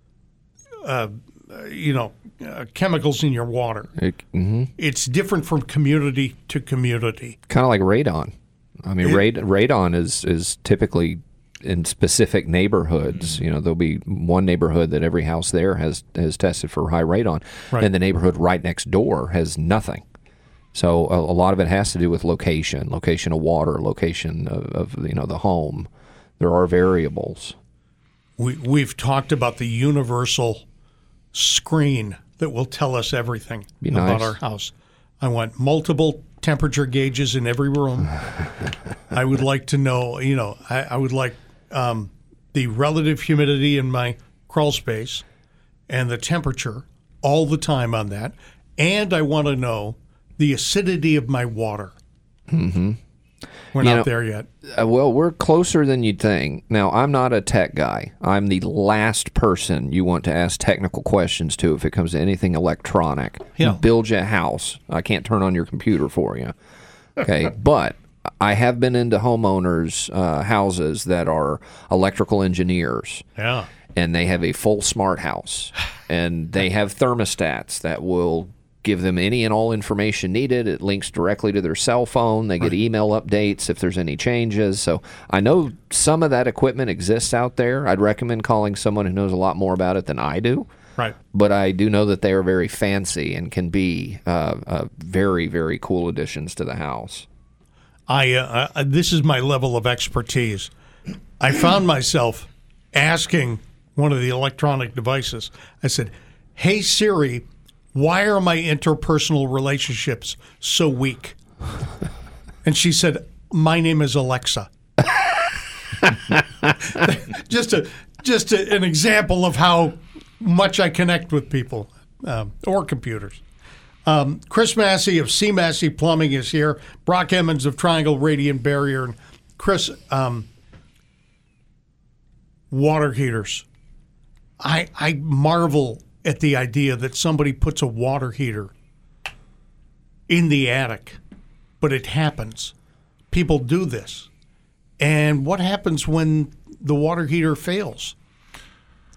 uh, you know, uh, chemicals in your water. Mm-hmm. It's different from community to community. Kind of like radon. I mean, It- rad- radon is, is typically in specific neighborhoods. You know, there'll be one neighborhood that every house there has, has tested for high radon, Right. and the neighborhood right next door has nothing. So a, a lot of it has to do with location, location of water, location of, of you know the home. There are variables. We we've talked about the universal screen that will tell us everything Be about nice. our house. I want multiple temperature gauges in every room. I would like to know, you know, I, I would like um, the relative humidity in my crawl space and the temperature all the time on that. And I want to know the acidity of my water. Mm-hmm. We're You not know- there yet. Uh, well, we're closer than you'd think. Now, I'm not a tech guy. I'm the last person you want to ask technical questions to if it comes to anything electronic. Yeah. Build you a house. I can't turn on your computer for you. Okay, but I have been into homeowners' uh, houses that are electrical engineers. Yeah. And they have a full smart house, and they have thermostats that will give them any and all information needed. It links directly to their cell phone. They get email updates if there's any changes. So I know some of that equipment exists out there. I'd recommend calling someone who knows a lot more about it than I do. Right. But I do know that they are very fancy and can be uh, uh, very, very cool additions to the house. I uh, uh, this is my level of expertise. I found myself asking one of the electronic devices. I said, "Hey Siri, why are my interpersonal relationships so weak?" And she said, "My name is Alexa." just a just a, an example of how much I connect with people um, or computers. Um, Chris Massey of C. Massey Plumbing is here. Brock Emmons of Triangle Radiant Barrier. And Chris, um, water heaters. I I marvel at the idea that somebody puts a water heater in the attic, but it happens. People do this. And what happens when the water heater fails?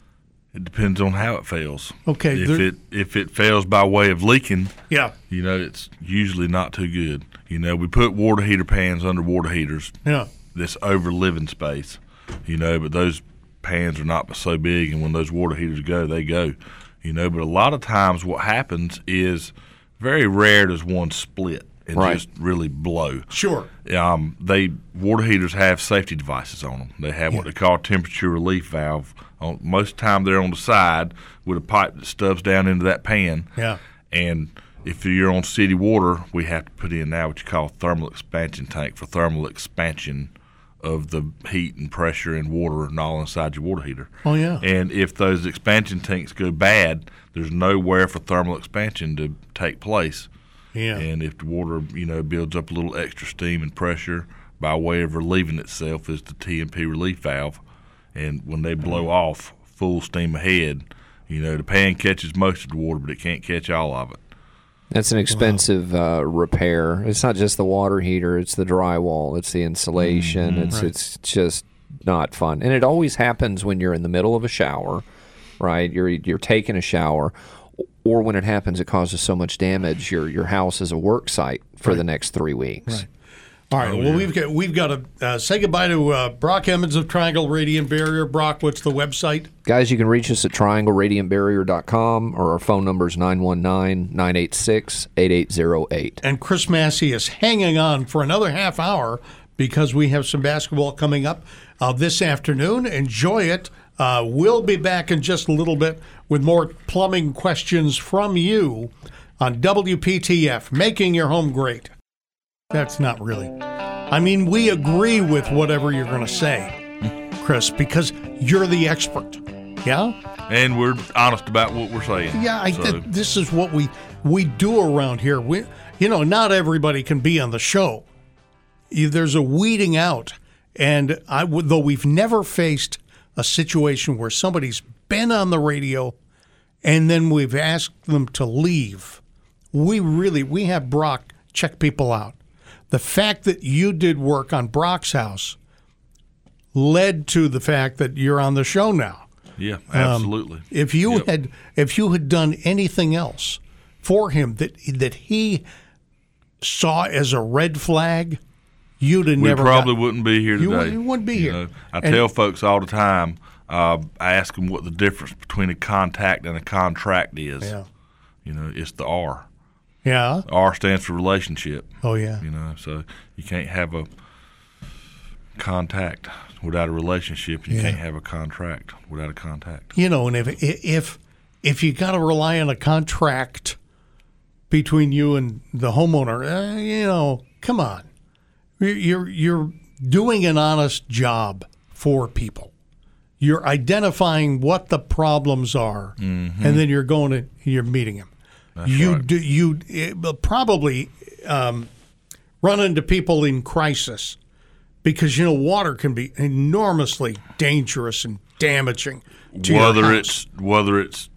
It depends on how it fails. Okay. If there- it if it fails by way of leaking, Yeah. you know, it's usually not too good. You know, we put water heater pans under water heaters. Yeah. That's over living space. You know, but those pans are not so big, and when those water heaters go, they go. You know, but a lot of times what happens is very rare does one split and Right. just really blow. Sure. Um, they water heaters have safety devices on them. They have what they call a temperature relief valve. On, most of the time, they're on the side with a pipe that stubs down into that pan. Yeah. And if you're on city water, we have to put in now what you call a thermal expansion tank for thermal expansion of the heat and pressure and water and all inside your water heater. Oh, yeah. And if those expansion tanks go bad, there's nowhere for thermal expansion to take place. Yeah. And if the water, you know, builds up a little extra steam and pressure by way of relieving itself is the T M P relief valve. And when they blow off full steam ahead, you know, the pan catches most of the water, but it can't catch all of it. That's an expensive uh, repair. It's not just the water heater; it's the drywall, it's the insulation. Mm-hmm. It's Right. it's just not fun, and it always happens when you're in the middle of a shower, right? You're you're taking a shower, or when it happens, it causes so much damage. Your your house is a work site for the next three weeks. Right. All right. well, we've got we've got to uh, say goodbye to uh, Brock Emmons of Triangle Radiant Barrier. Brock, what's the website? Guys, you can reach us at triangle radiant barrier dot com, or our phone number is nine one nine, nine eight six, eight eight zero eight. And Chris Massey is hanging on for another half hour because we have some basketball coming up uh, this afternoon. Enjoy it. Uh, we'll be back in just a little bit with more plumbing questions from you on W P T F, Making Your Home Great. That's not really. I mean, we agree with whatever you're going to say, Chris, because you're the expert. Yeah? And we're honest about what we're saying. Yeah, I, So, th- this is what we we do around here. We, you know, not everybody can be on the show. You- There's a weeding out, and I would, though we've never faced a situation where somebody's been on the radio, and then we've asked them to leave. We really we have Brock check people out. The fact that you did work on Brock's house led to the fact that you're on the show now. yeah, absolutely. If you Yep. had if you had done anything else for him that that he saw as a red flag, you'd have We never probably got, wouldn't be here You today. wouldn't- you wouldn't be here. know, I And- tell folks all the time, uh, I ask them what the difference between a contact and a contract is. Yeah. You know, it's the R. Yeah. R stands for relationship. Oh yeah. You know, so you can't have a contact without a relationship. You Yeah. can't have a contract without a contact. You know, and if if if you got to rely on a contract between you and the homeowner, uh, you know, come on, you're you're- you're doing an honest job for people. You're identifying what the problems are, and then you're going to you're meeting them. you right. do you it will probably um, run into people in crisis because you know water can be enormously dangerous and damaging to your Whether house. it's whether it's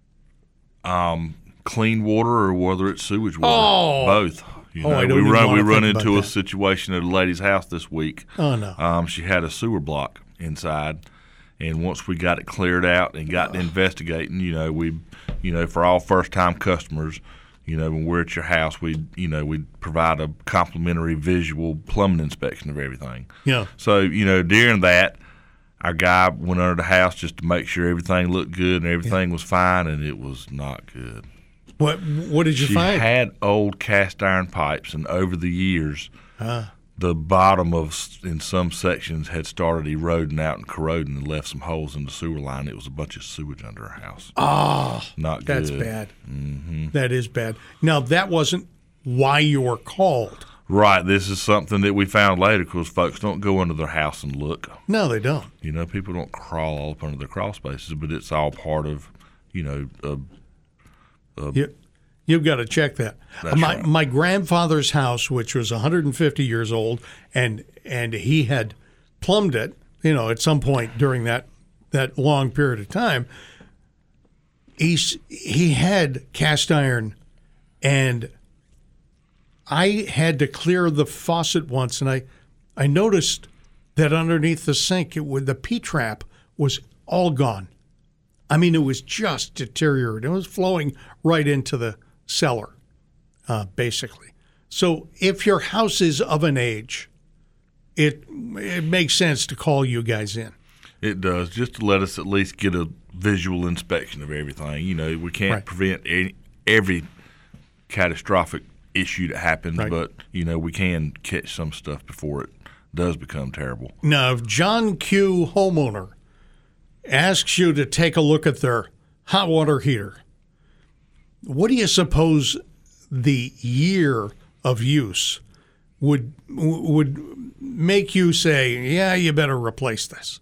um, clean water or whether it's sewage water, Oh. both. You Oh, know, I don't we even run wanna we run think into about a that. situation at a lady's house this week. Oh, no. Um, she had a sewer block inside, and once we got it cleared out and got to investigating, you know, we, you know, for all first time customers, you know, when we're at your house, we, you know, we provide a complimentary visual plumbing inspection of everything. Yeah. So, you know, during that, our guy went under the house just to make sure everything looked good and everything was fine, and it was not good. What what did you She find? had old cast iron pipes, and over the years, the bottom of s- in some sections had started eroding out and corroding and left some holes in the sewer line. It was a bunch of sewage under her house. Oh, Not that's good. bad. Mm-hmm. That is bad. Now that wasn't why you were called. Right. This is something that we found later because folks don't go under their house and look. No, they don't. You know, people don't crawl all up under their crawl spaces, but it's all part of, you know, a You, you've got to check that. That's my right. my grandfather's house, which was one hundred fifty years old, and and he had plumbed it, you know, at some point during that that long period of time. He's he had cast iron, and I had to clear the faucet once, and I I noticed that underneath the sink, it would the P trap was all gone. I mean, it was just deteriorating. It was flowing right into the cellar, uh, basically. So if your house is of an age, it it makes sense to call you guys in. It does, just to let us at least get a visual inspection of everything. You know, we can't Right. prevent any, every catastrophic issue that happens, Right. but, you know, we can catch some stuff before it does become terrible. Now, if John Q. homeowner asks you to take a look at their hot water heater, what do you suppose the year of use would would make you say, yeah, you better replace this?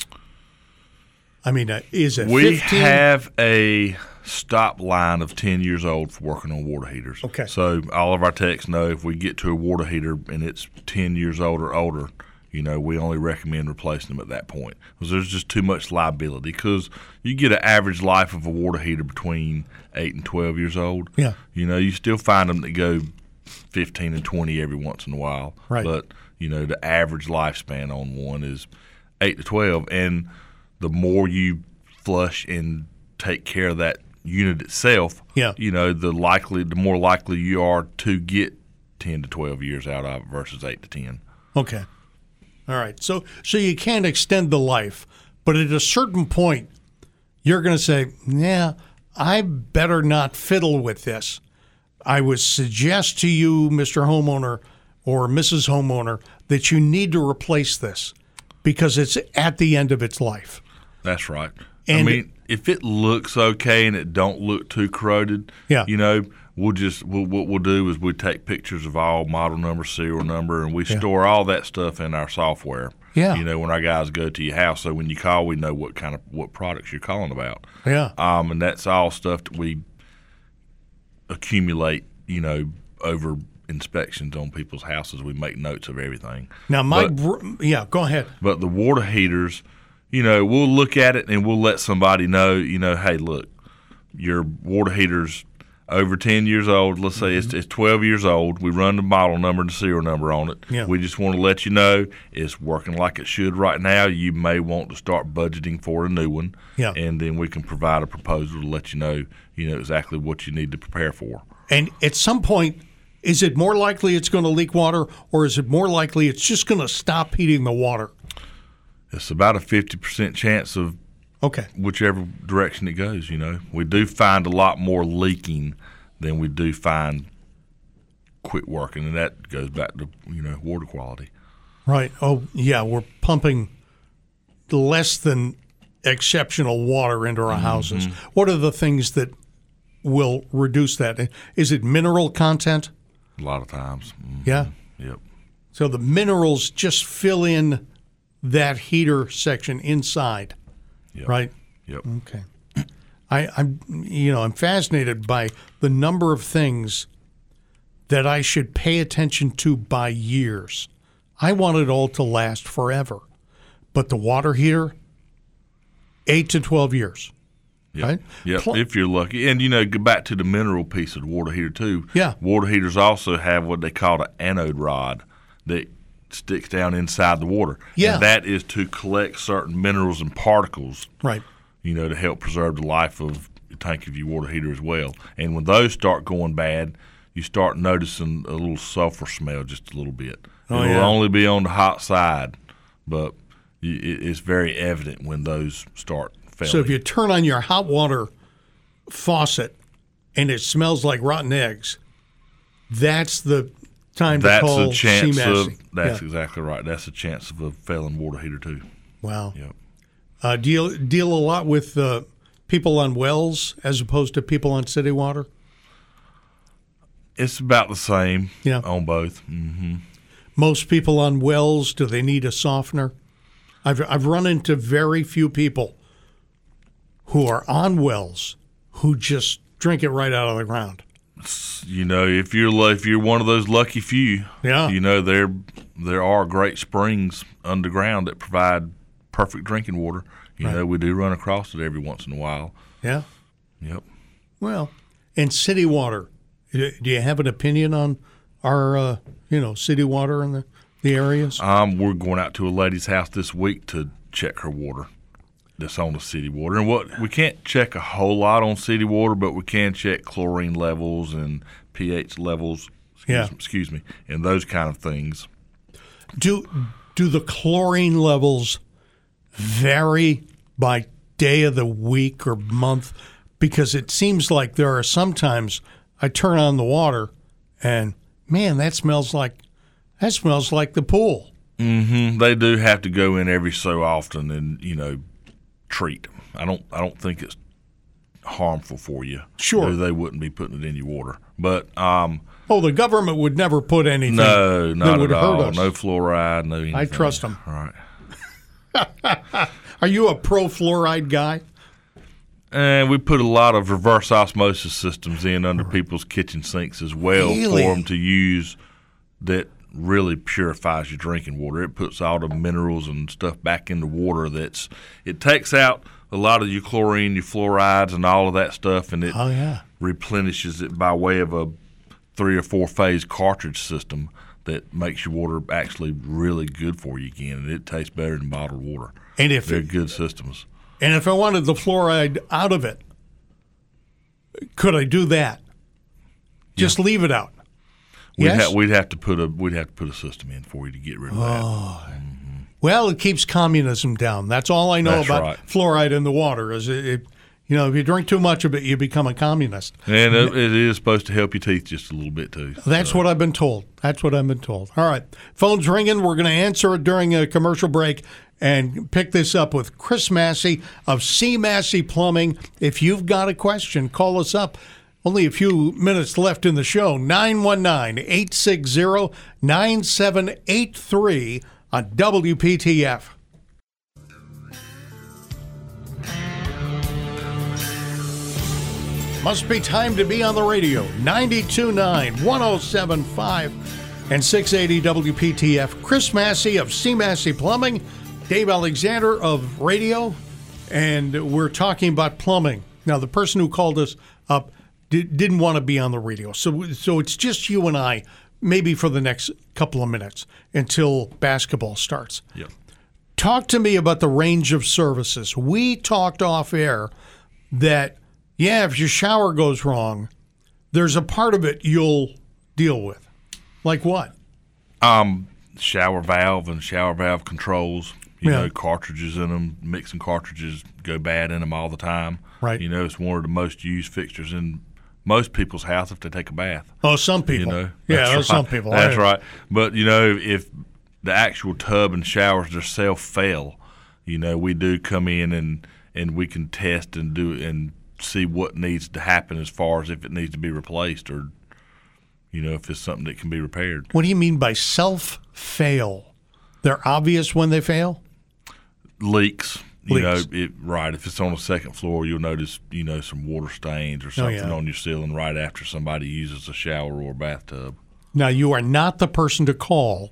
I mean, uh, is it We fifteen? have a stop line of ten years old for working on water heaters. Okay. So all of our techs know if we get to a water heater and it's ten years old or older, you know, we only recommend replacing them at that point because there's just too much liability. Because you get an average life of a water heater between eight and twelve years old. Yeah. You know, you still find them that go fifteen and twenty every once in a while. Right. But, you know, the average lifespan on one is eight to twelve. And the more you flush and take care of that unit itself, Yeah. you know, the likely, the more likely you are to get ten to twelve years out of it versus eight to ten. Okay. All right. So so you can't extend the life, but at a certain point, you're going to say, yeah, I better not fiddle with this. I would suggest to you, Mister Homeowner or Missus Homeowner, that you need to replace this because it's at the end of its life. That's right. And- I mean, if it looks okay and it don't look too corroded, Yeah. you know, we'll just we'll, what we'll do is we take pictures of all model number, serial number, and we Yeah. store all that stuff in our software. Yeah. You know, when our guys go to your house, so when you call, we know what kind of what products you're calling about. Yeah. Um, and that's all stuff that we accumulate, you know, over inspections on people's houses. We make notes of everything. Now, my But- br- yeah, go ahead. But the water heaters, you know, we'll look at it and we'll let somebody know, you know, hey, look, your water heater's over ten years old. Let's say it's, it's twelve years old. We run the model number and the serial number on it. Yeah. We just want to let you know it's working like it should right now. You may want to start budgeting for a new one. Yeah. And then we can provide a proposal to let you know, you know, exactly what you need to prepare for. And at some point, is it more likely it's going to leak water, or is it more likely it's just going to stop heating the water? It's about a fifty percent chance of Okay. whichever direction it goes, you know. We do find a lot more leaking than we do find quit working, and that goes back to, you know, water quality. Right. Oh, yeah, we're pumping less than exceptional water into our houses. What are the things that will reduce that? Is it mineral content? A lot of times. Mhm. Yeah. Yep. So the minerals just fill in that heater section inside, Yep. right? Yep. Okay. I, I'm, you know, I'm fascinated by the number of things that I should pay attention to by years. I want it all to last forever, but the water heater, eight to twelve years, Yep. right? Yep. Pl- If you're lucky. And, you know, go back to the mineral piece of the water heater, too. Yeah. Water heaters also have what they call an anode rod that sticks down inside the water. Yeah. And that is to collect certain minerals and particles, Right. you know, to help preserve the life of the tank of your water heater as well. And when those start going bad, you start noticing a little sulfur smell just a little bit. Oh, It'll yeah. only be on the hot side, but y- it- it's very evident when those start failing. So if you turn on your hot water faucet and it smells like rotten eggs, that's the time to that's call a chance C M A S. of that's Yeah. exactly right. That's a chance of a failing water heater too. Wow. Yep. Uh, deal deal a lot with uh, people on wells as opposed to people on city water. It's about the same Yeah. on both. hmm Most people on wells, do they need a softener? I've I've run into very few people who are on wells who just drink it right out of the ground. You know, if you're lu- if you're one of those lucky few, Yeah. you know there there are great springs underground that provide perfect drinking water. You Right. know, we do run across it every once in a while. Yeah. Yep. Well, and city water. Do you have an opinion on our uh, you know city water in the the areas? Um, we're going out to a lady's house this week to check her water that's on the city water. And what we can't check a whole lot on city water, but we can check chlorine levels and pH levels. Excuse, Yeah. excuse me, and those kind of things. Do do the chlorine levels vary by day of the week or month? Because it seems like there are sometimes I turn on the water and man, that smells like that smells like the pool. Mm-hmm. They do have to go in every so often and you know treat. I don't. I don't think it's harmful for you. Sure, they, they wouldn't be putting it in your water, but um, oh, the government would never put anything. no, not that would at hurt all. us. No fluoride. No. Anything. I trust them. All right. Are you a pro fluoride guy? And we put a lot of reverse osmosis systems in under people's kitchen sinks as well Really? for them to use that really purifies your drinking water. It puts all the minerals and stuff back in the water. That's it takes out a lot of your chlorine, your fluorides, and all of that stuff, and it Oh yeah. replenishes it by way of a three or four phase cartridge system that makes your water actually really good for you again, and it tastes better than bottled water. And if They're good systems. and if I wanted the fluoride out of it, could I do that? Just leave it out. We'd, Yes? ha- we'd have to put a we'd have to put a system in for you to get rid of that. Well, it keeps communism down. That's all I know That's about right. fluoride in the water. Is it, it? You know, if you drink too much of it, you become a communist. And it, it is supposed to help your teeth just a little bit too. That's So, what I've been told. That's what I've been told. All right, phone's ringing. We're going to answer it during a commercial break and pick this up with Chris Massey of C. Massey Plumbing. If you've got a question, call us up. Only a few minutes left in the show. nine one nine, eight six zero, nine seven eight three on W P T F. Must be time to be on the radio. ninety-two point nine, one oh seven point five, and six eighty W P T F. Chris Massey of C. Massey Plumbing, Dave Alexander of radio, and we're talking about plumbing. Now, the person who called us up did, didn't want to be on the radio, so so it's just you and I, maybe for the next couple of minutes until basketball starts. Yep. Talk to me about the range of services. We talked off air that, yeah, if your shower goes wrong, there's a part of it you'll deal with. Like what? Um, shower valve and shower valve controls. You Yeah. know, cartridges in them. Mixing cartridges go bad in them all the time. Right. You know, it's one of the most used fixtures in most people's house if they take a bath. Oh, some people. You know, yeah, That's there's right. some people. That's I- right. But you know, if the actual tub and showers themselves fail, you know, we do come in and and we can test and do and see what needs to happen as far as if it needs to be replaced or, you know, if it's something that can be repaired. What do you mean by self-fail? They're obvious when they fail? Leaks. You Leaks. know, it, right. If it's on the second floor, you'll notice, you know, some water stains or something Oh, yeah. on your ceiling right after somebody uses a shower or a bathtub. Now, you are not the person to call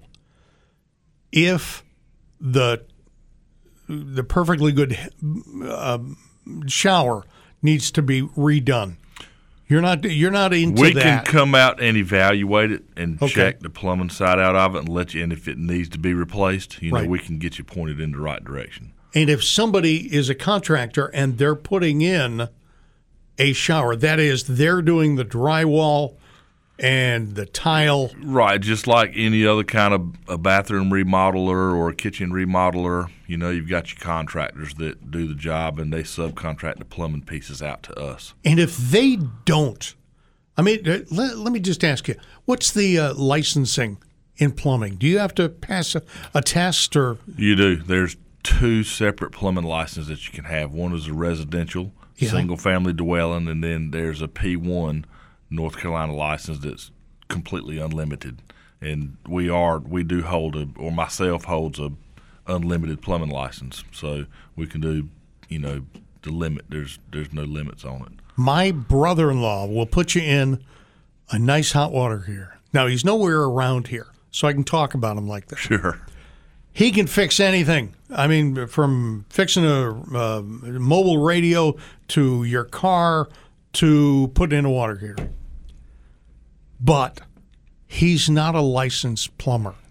if the the perfectly good uh, shower needs to be redone. You're not you're not into We that. can come out and evaluate it and Okay. check the plumbing side out of it and let you in if it needs to be replaced. You know, Right. we can get you pointed in the right direction. And if somebody is a contractor and they're putting in a shower, that is, they're doing the drywall and the tile. Right, just like any other kind of a bathroom remodeler or a kitchen remodeler, you know, you've got your contractors that do the job and they subcontract the plumbing pieces out to us. And if they don't, I mean, uh, let, let me just ask you, what's the uh, licensing in plumbing? Do you have to pass a, a test or? You do. There's two separate plumbing licenses that you can have. One is a residential, Yeah. single-family dwelling, and then there's a P one North Carolina license that's completely unlimited. And we are we do hold a, or myself holds a unlimited plumbing license, so we can do, you know, the limit. There's there's no limits on it. My brother-in-law will put you in a nice hot water heater. Now, he's nowhere around here, so I can talk about him like this. Sure. He can fix anything. I mean, from fixing a uh, mobile radio to your car to putting in a water heater. But he's not a licensed plumber.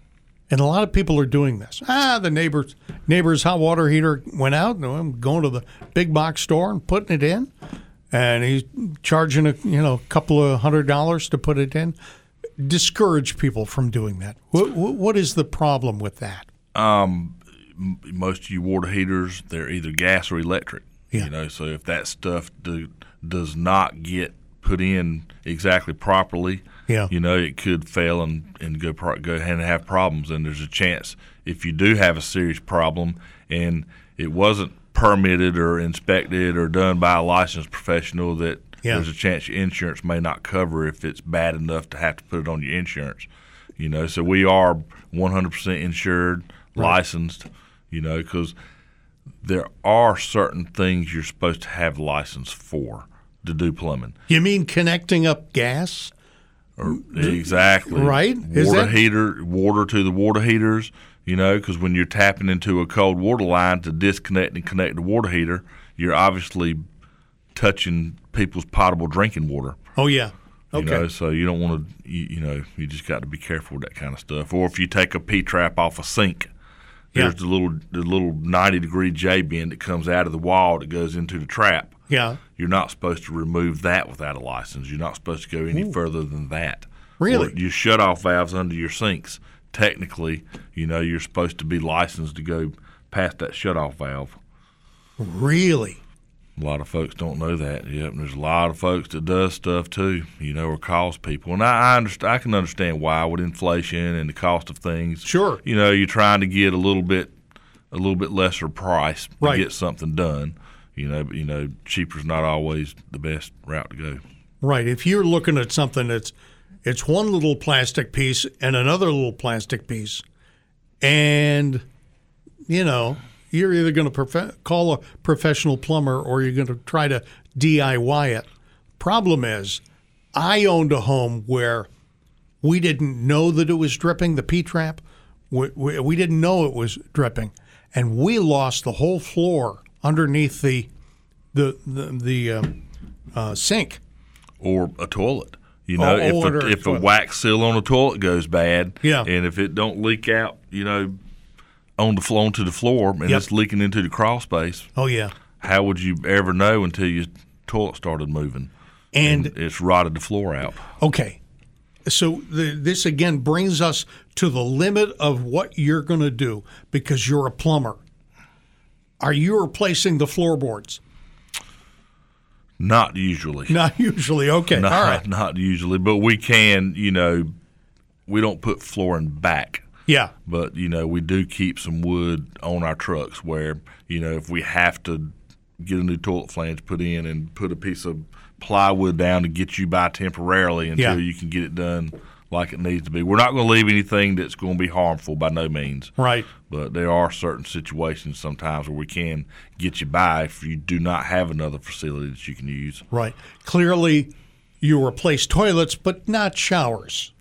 And a lot of people are doing this. Ah, the neighbor's neighbor's hot water heater went out, and I'm going to the big box store and putting it in, and he's charging a you know a couple of hundred dollars to put it in. Discourage people from doing that. What, what is the problem with that? Um, most of your water heaters, they're either gas or electric. Yeah. You know, so if that stuff do, does not get put in exactly properly, yeah. you know, it could fail and, and go pro- go ahead and have problems. And there's a chance if you do have a serious problem and it wasn't permitted or inspected or done by a licensed professional, that yeah. there's a chance your insurance may not cover if it's bad enough to have to put it on your insurance. You know, so we are one hundred percent insured, right. licensed, you know, because there are certain things you're supposed to have license for to do plumbing. You mean connecting up gas? Or, exactly. Right. Is water that... heater, water to the water heaters, you know, because when you're tapping into a cold water line to disconnect and connect the water heater, you're obviously touching people's potable drinking water. Oh, yeah. Okay. You know, so you don't want to, you, you know, you just got to be careful with that kind of stuff. Or if you take a P-trap off a sink, there's yeah. the little the little ninety degree J-bend that comes out of the wall that goes into the trap. Yeah. You're not supposed to remove that without a license. You're not supposed to go any Ooh. further than that. Really? Or your shut-off valves under your sinks, technically, you know, you're supposed to be licensed to go past that shut-off valve. Really? A lot of folks don't know that. Yep, and there's a lot of folks that does stuff too, you know, or calls people. And I I, understand, I can understand why with inflation and the cost of things. Sure. You know, you're trying to get a little bit, a little bit lesser price to right. get something done. You know, but you know, cheaper's not always the best route to go. Right. If you're looking at something that's, it's one little plastic piece and another little plastic piece, and you know. You're either going to prof- call a professional plumber or you're going to try to D I Y it. Problem is, I owned a home where we didn't know that it was dripping, the P-trap. We, we, we didn't know it was dripping. And we lost the whole floor underneath the the the, the uh, uh, sink. Or a toilet. You know, oh, if, a, if a wax seal on a toilet goes bad, yeah. and if it don't leak out, you know, on the floor onto the floor and yep. it's leaking into the crawl space. Oh yeah. How would you ever know until your toilet started moving and, and it's rotted the floor out? Okay. So the, this again brings us to the limit of what you're going to do because you're a plumber. Are you replacing the floorboards? Not usually. Not usually. Okay. Not, all right. Not usually, but we can, you know, we don't put flooring back. Yeah. But, you know, we do keep some wood on our trucks where, you know, if we have to get a new toilet flange put in and put a piece of plywood down to get you by temporarily until yeah. you can get it done like it needs to be. We're not going to leave anything that's going to be harmful by no means. Right. But there are certain situations sometimes where we can get you by if you do not have another facility that you can use. Right. Clearly, you replace toilets, but not showers.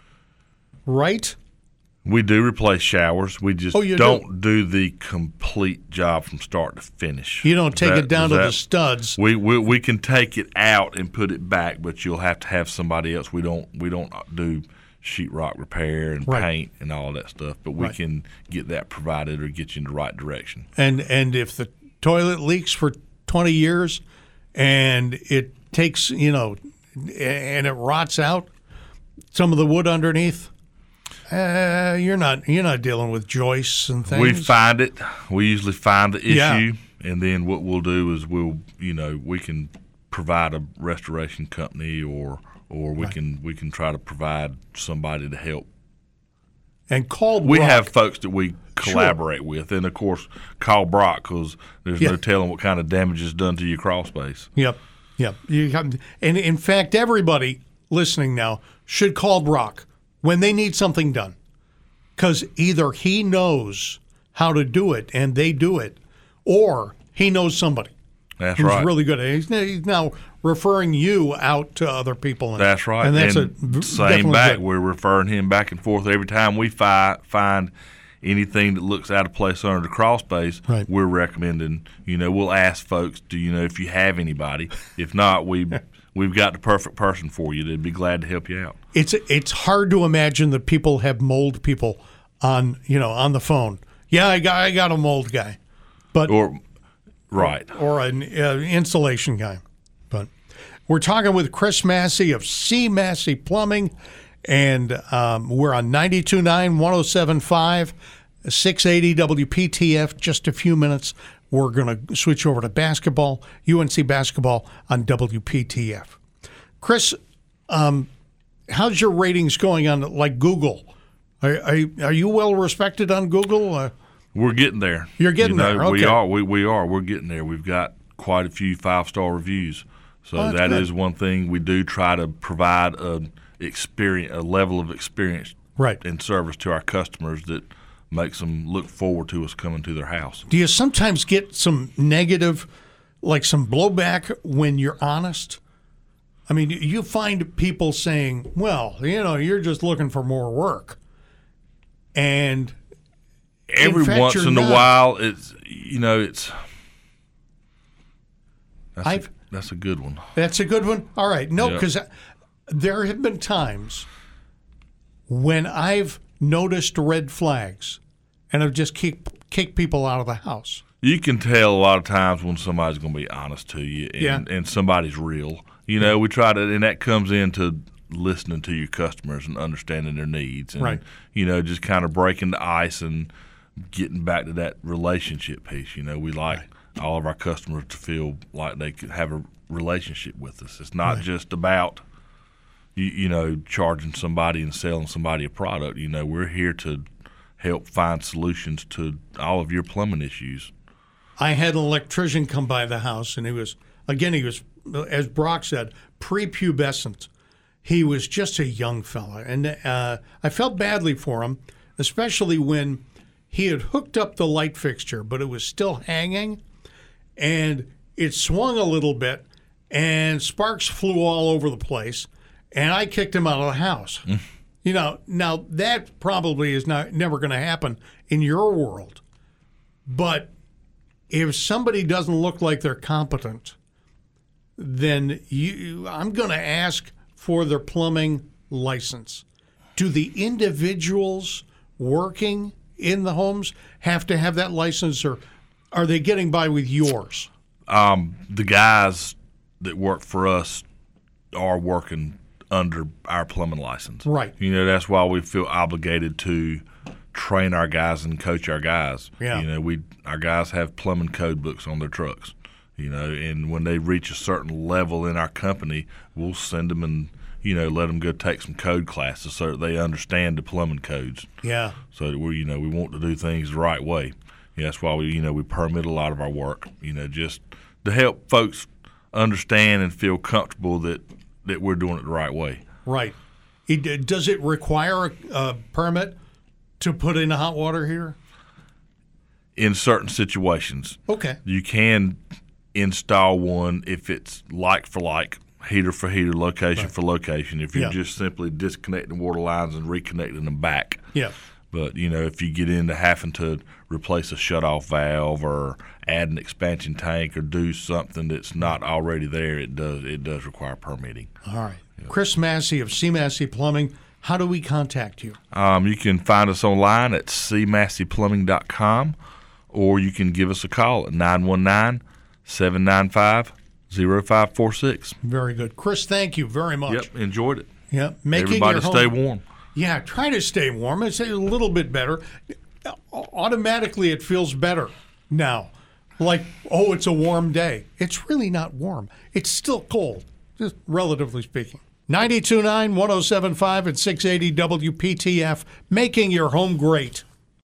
Right? We do replace showers. We just oh, you don't do? do the complete job from start to finish. You don't take that, it down to that, the studs. We, we we can take it out and put it back, but you'll have to have somebody else. We don't we don't do sheetrock repair and right. paint and all of that stuff, but we right. can get that provided or get you in the right direction. And and if the toilet leaks for twenty years and it takes, you know, and it rots out some of the wood underneath, Uh, you're not you're not dealing with joists and things. We find it. We usually find the issue, yeah. and then what we'll do is we'll you know we can provide a restoration company, or or we right. can we can try to provide somebody to help. And call We Brock. have folks that we collaborate sure. with, and of course call Brock because there's yeah. no telling what kind of damage is done to your crawl space. Yep, yep. You have, and in fact, everybody listening now should call Brock when they need something done, because either he knows how to do it and they do it, or he knows somebody That's who's right. really good at it. He's, he's now referring you out to other people. And, that's right. And that's and a same back. good. We're referring him back and forth every time we fi- find anything that looks out of place under the crawl space. Right. We're recommending. You know, we'll ask folks, do you know if you have anybody? If not, we. We've got the perfect person for you. They'd be glad to help you out. It's it's hard to imagine that people have mold people on you know on the phone. Yeah, I got I got a mold guy, but Or right. or an uh, insulation guy. But we're talking with Chris Massey of C. Massey Plumbing, and um, we're on ninety-two point nine, one oh seven point five, six eighty W P T F. Just a few minutes, we're going to switch over to basketball, U N C basketball on W P T F. Chris, um, how's your ratings going on like Google? Are, are, are you well respected on Google? Uh, We're getting there. You're getting you know, there. Okay. We are. We, we are. We're getting there. We've got quite a few five-star reviews. So Oh, that's that good. is one thing we do try to provide a experience, a level of experience Right. and service to our customers that makes them look forward to us coming to their house. Do you sometimes get some negative, like some blowback when you're honest? I mean, you find people saying, well, you know, you're just looking for more work. And Every fact, once you're in not. a while, it's you know, it's that's, a, I've- that's a good one. that's a good one. All right. No, Yeah. because there have been times when I've noticed red flags and I've just kicked, kicked people out of the house. You can tell a lot of times when somebody's going to be honest to you and, Yeah. and somebody's real. You know, we try to, and that comes into listening to your customers and understanding their needs, and Right. you know, just kind of breaking the ice and getting back to that relationship piece. You know, we like all of our customers to feel like they could have a relationship with us. It's not Right. just about you, you know, charging somebody and selling somebody a product. You know, we're here to help find solutions to all of your plumbing issues. I had an electrician come by the house, and he was, again, he was, as Brock said, prepubescent. He was just a young fella, and uh, I felt badly for him, especially when he had hooked up the light fixture, but it was still hanging, and it swung a little bit, and sparks flew all over the place, and I kicked him out of the house. You know, now that probably is not never going to happen in your world, but if somebody doesn't look like they're competent, then you, I'm going to ask for their plumbing license. Do the individuals working in the homes have to have that license, or are they getting by with yours? Um, the guys that work for us are working under our plumbing license. Right. You know, that's why we feel obligated to train our guys and coach our guys. Yeah. You know, we our guys have plumbing code books on their trucks. You know, and when they reach a certain level in our company, we'll send them and, you know, let them go take some code classes so that they understand the plumbing codes. Yeah. So that we, you know, we want to do things the right way. Yeah, that's why we, you know, we permit a lot of our work. You know, just to help folks understand and feel comfortable that, that we're doing it the right way. Right. It, does it require a, a permit to put in a hot water heater? In certain situations, Okay. you can install one if it's like for like, heater for heater, location Right. for location. If you're Yeah. just simply disconnecting water lines and reconnecting them back. Yeah. But, you know, if you get into having to replace a shutoff valve or add an expansion tank or do something that's not already there, it does it does require permitting. All right. Chris Massey of C. Massey Plumbing. How do we contact you? Um, you can find us online at c massey plumbing dot com, or you can give us a call at nine one nine, seven nine five, zero five four six. Very good. Chris, thank you very much. Yep, enjoyed it. Yeah. Making Everybody your home, stay warm. Yeah, try to stay warm. It's a little bit better. Automatically, it feels better now. Like, oh, it's a warm day. It's really not warm. It's still cold, just relatively speaking. ninety-two point nine, one oh seven point five, and six eighty W P T F, making your home great.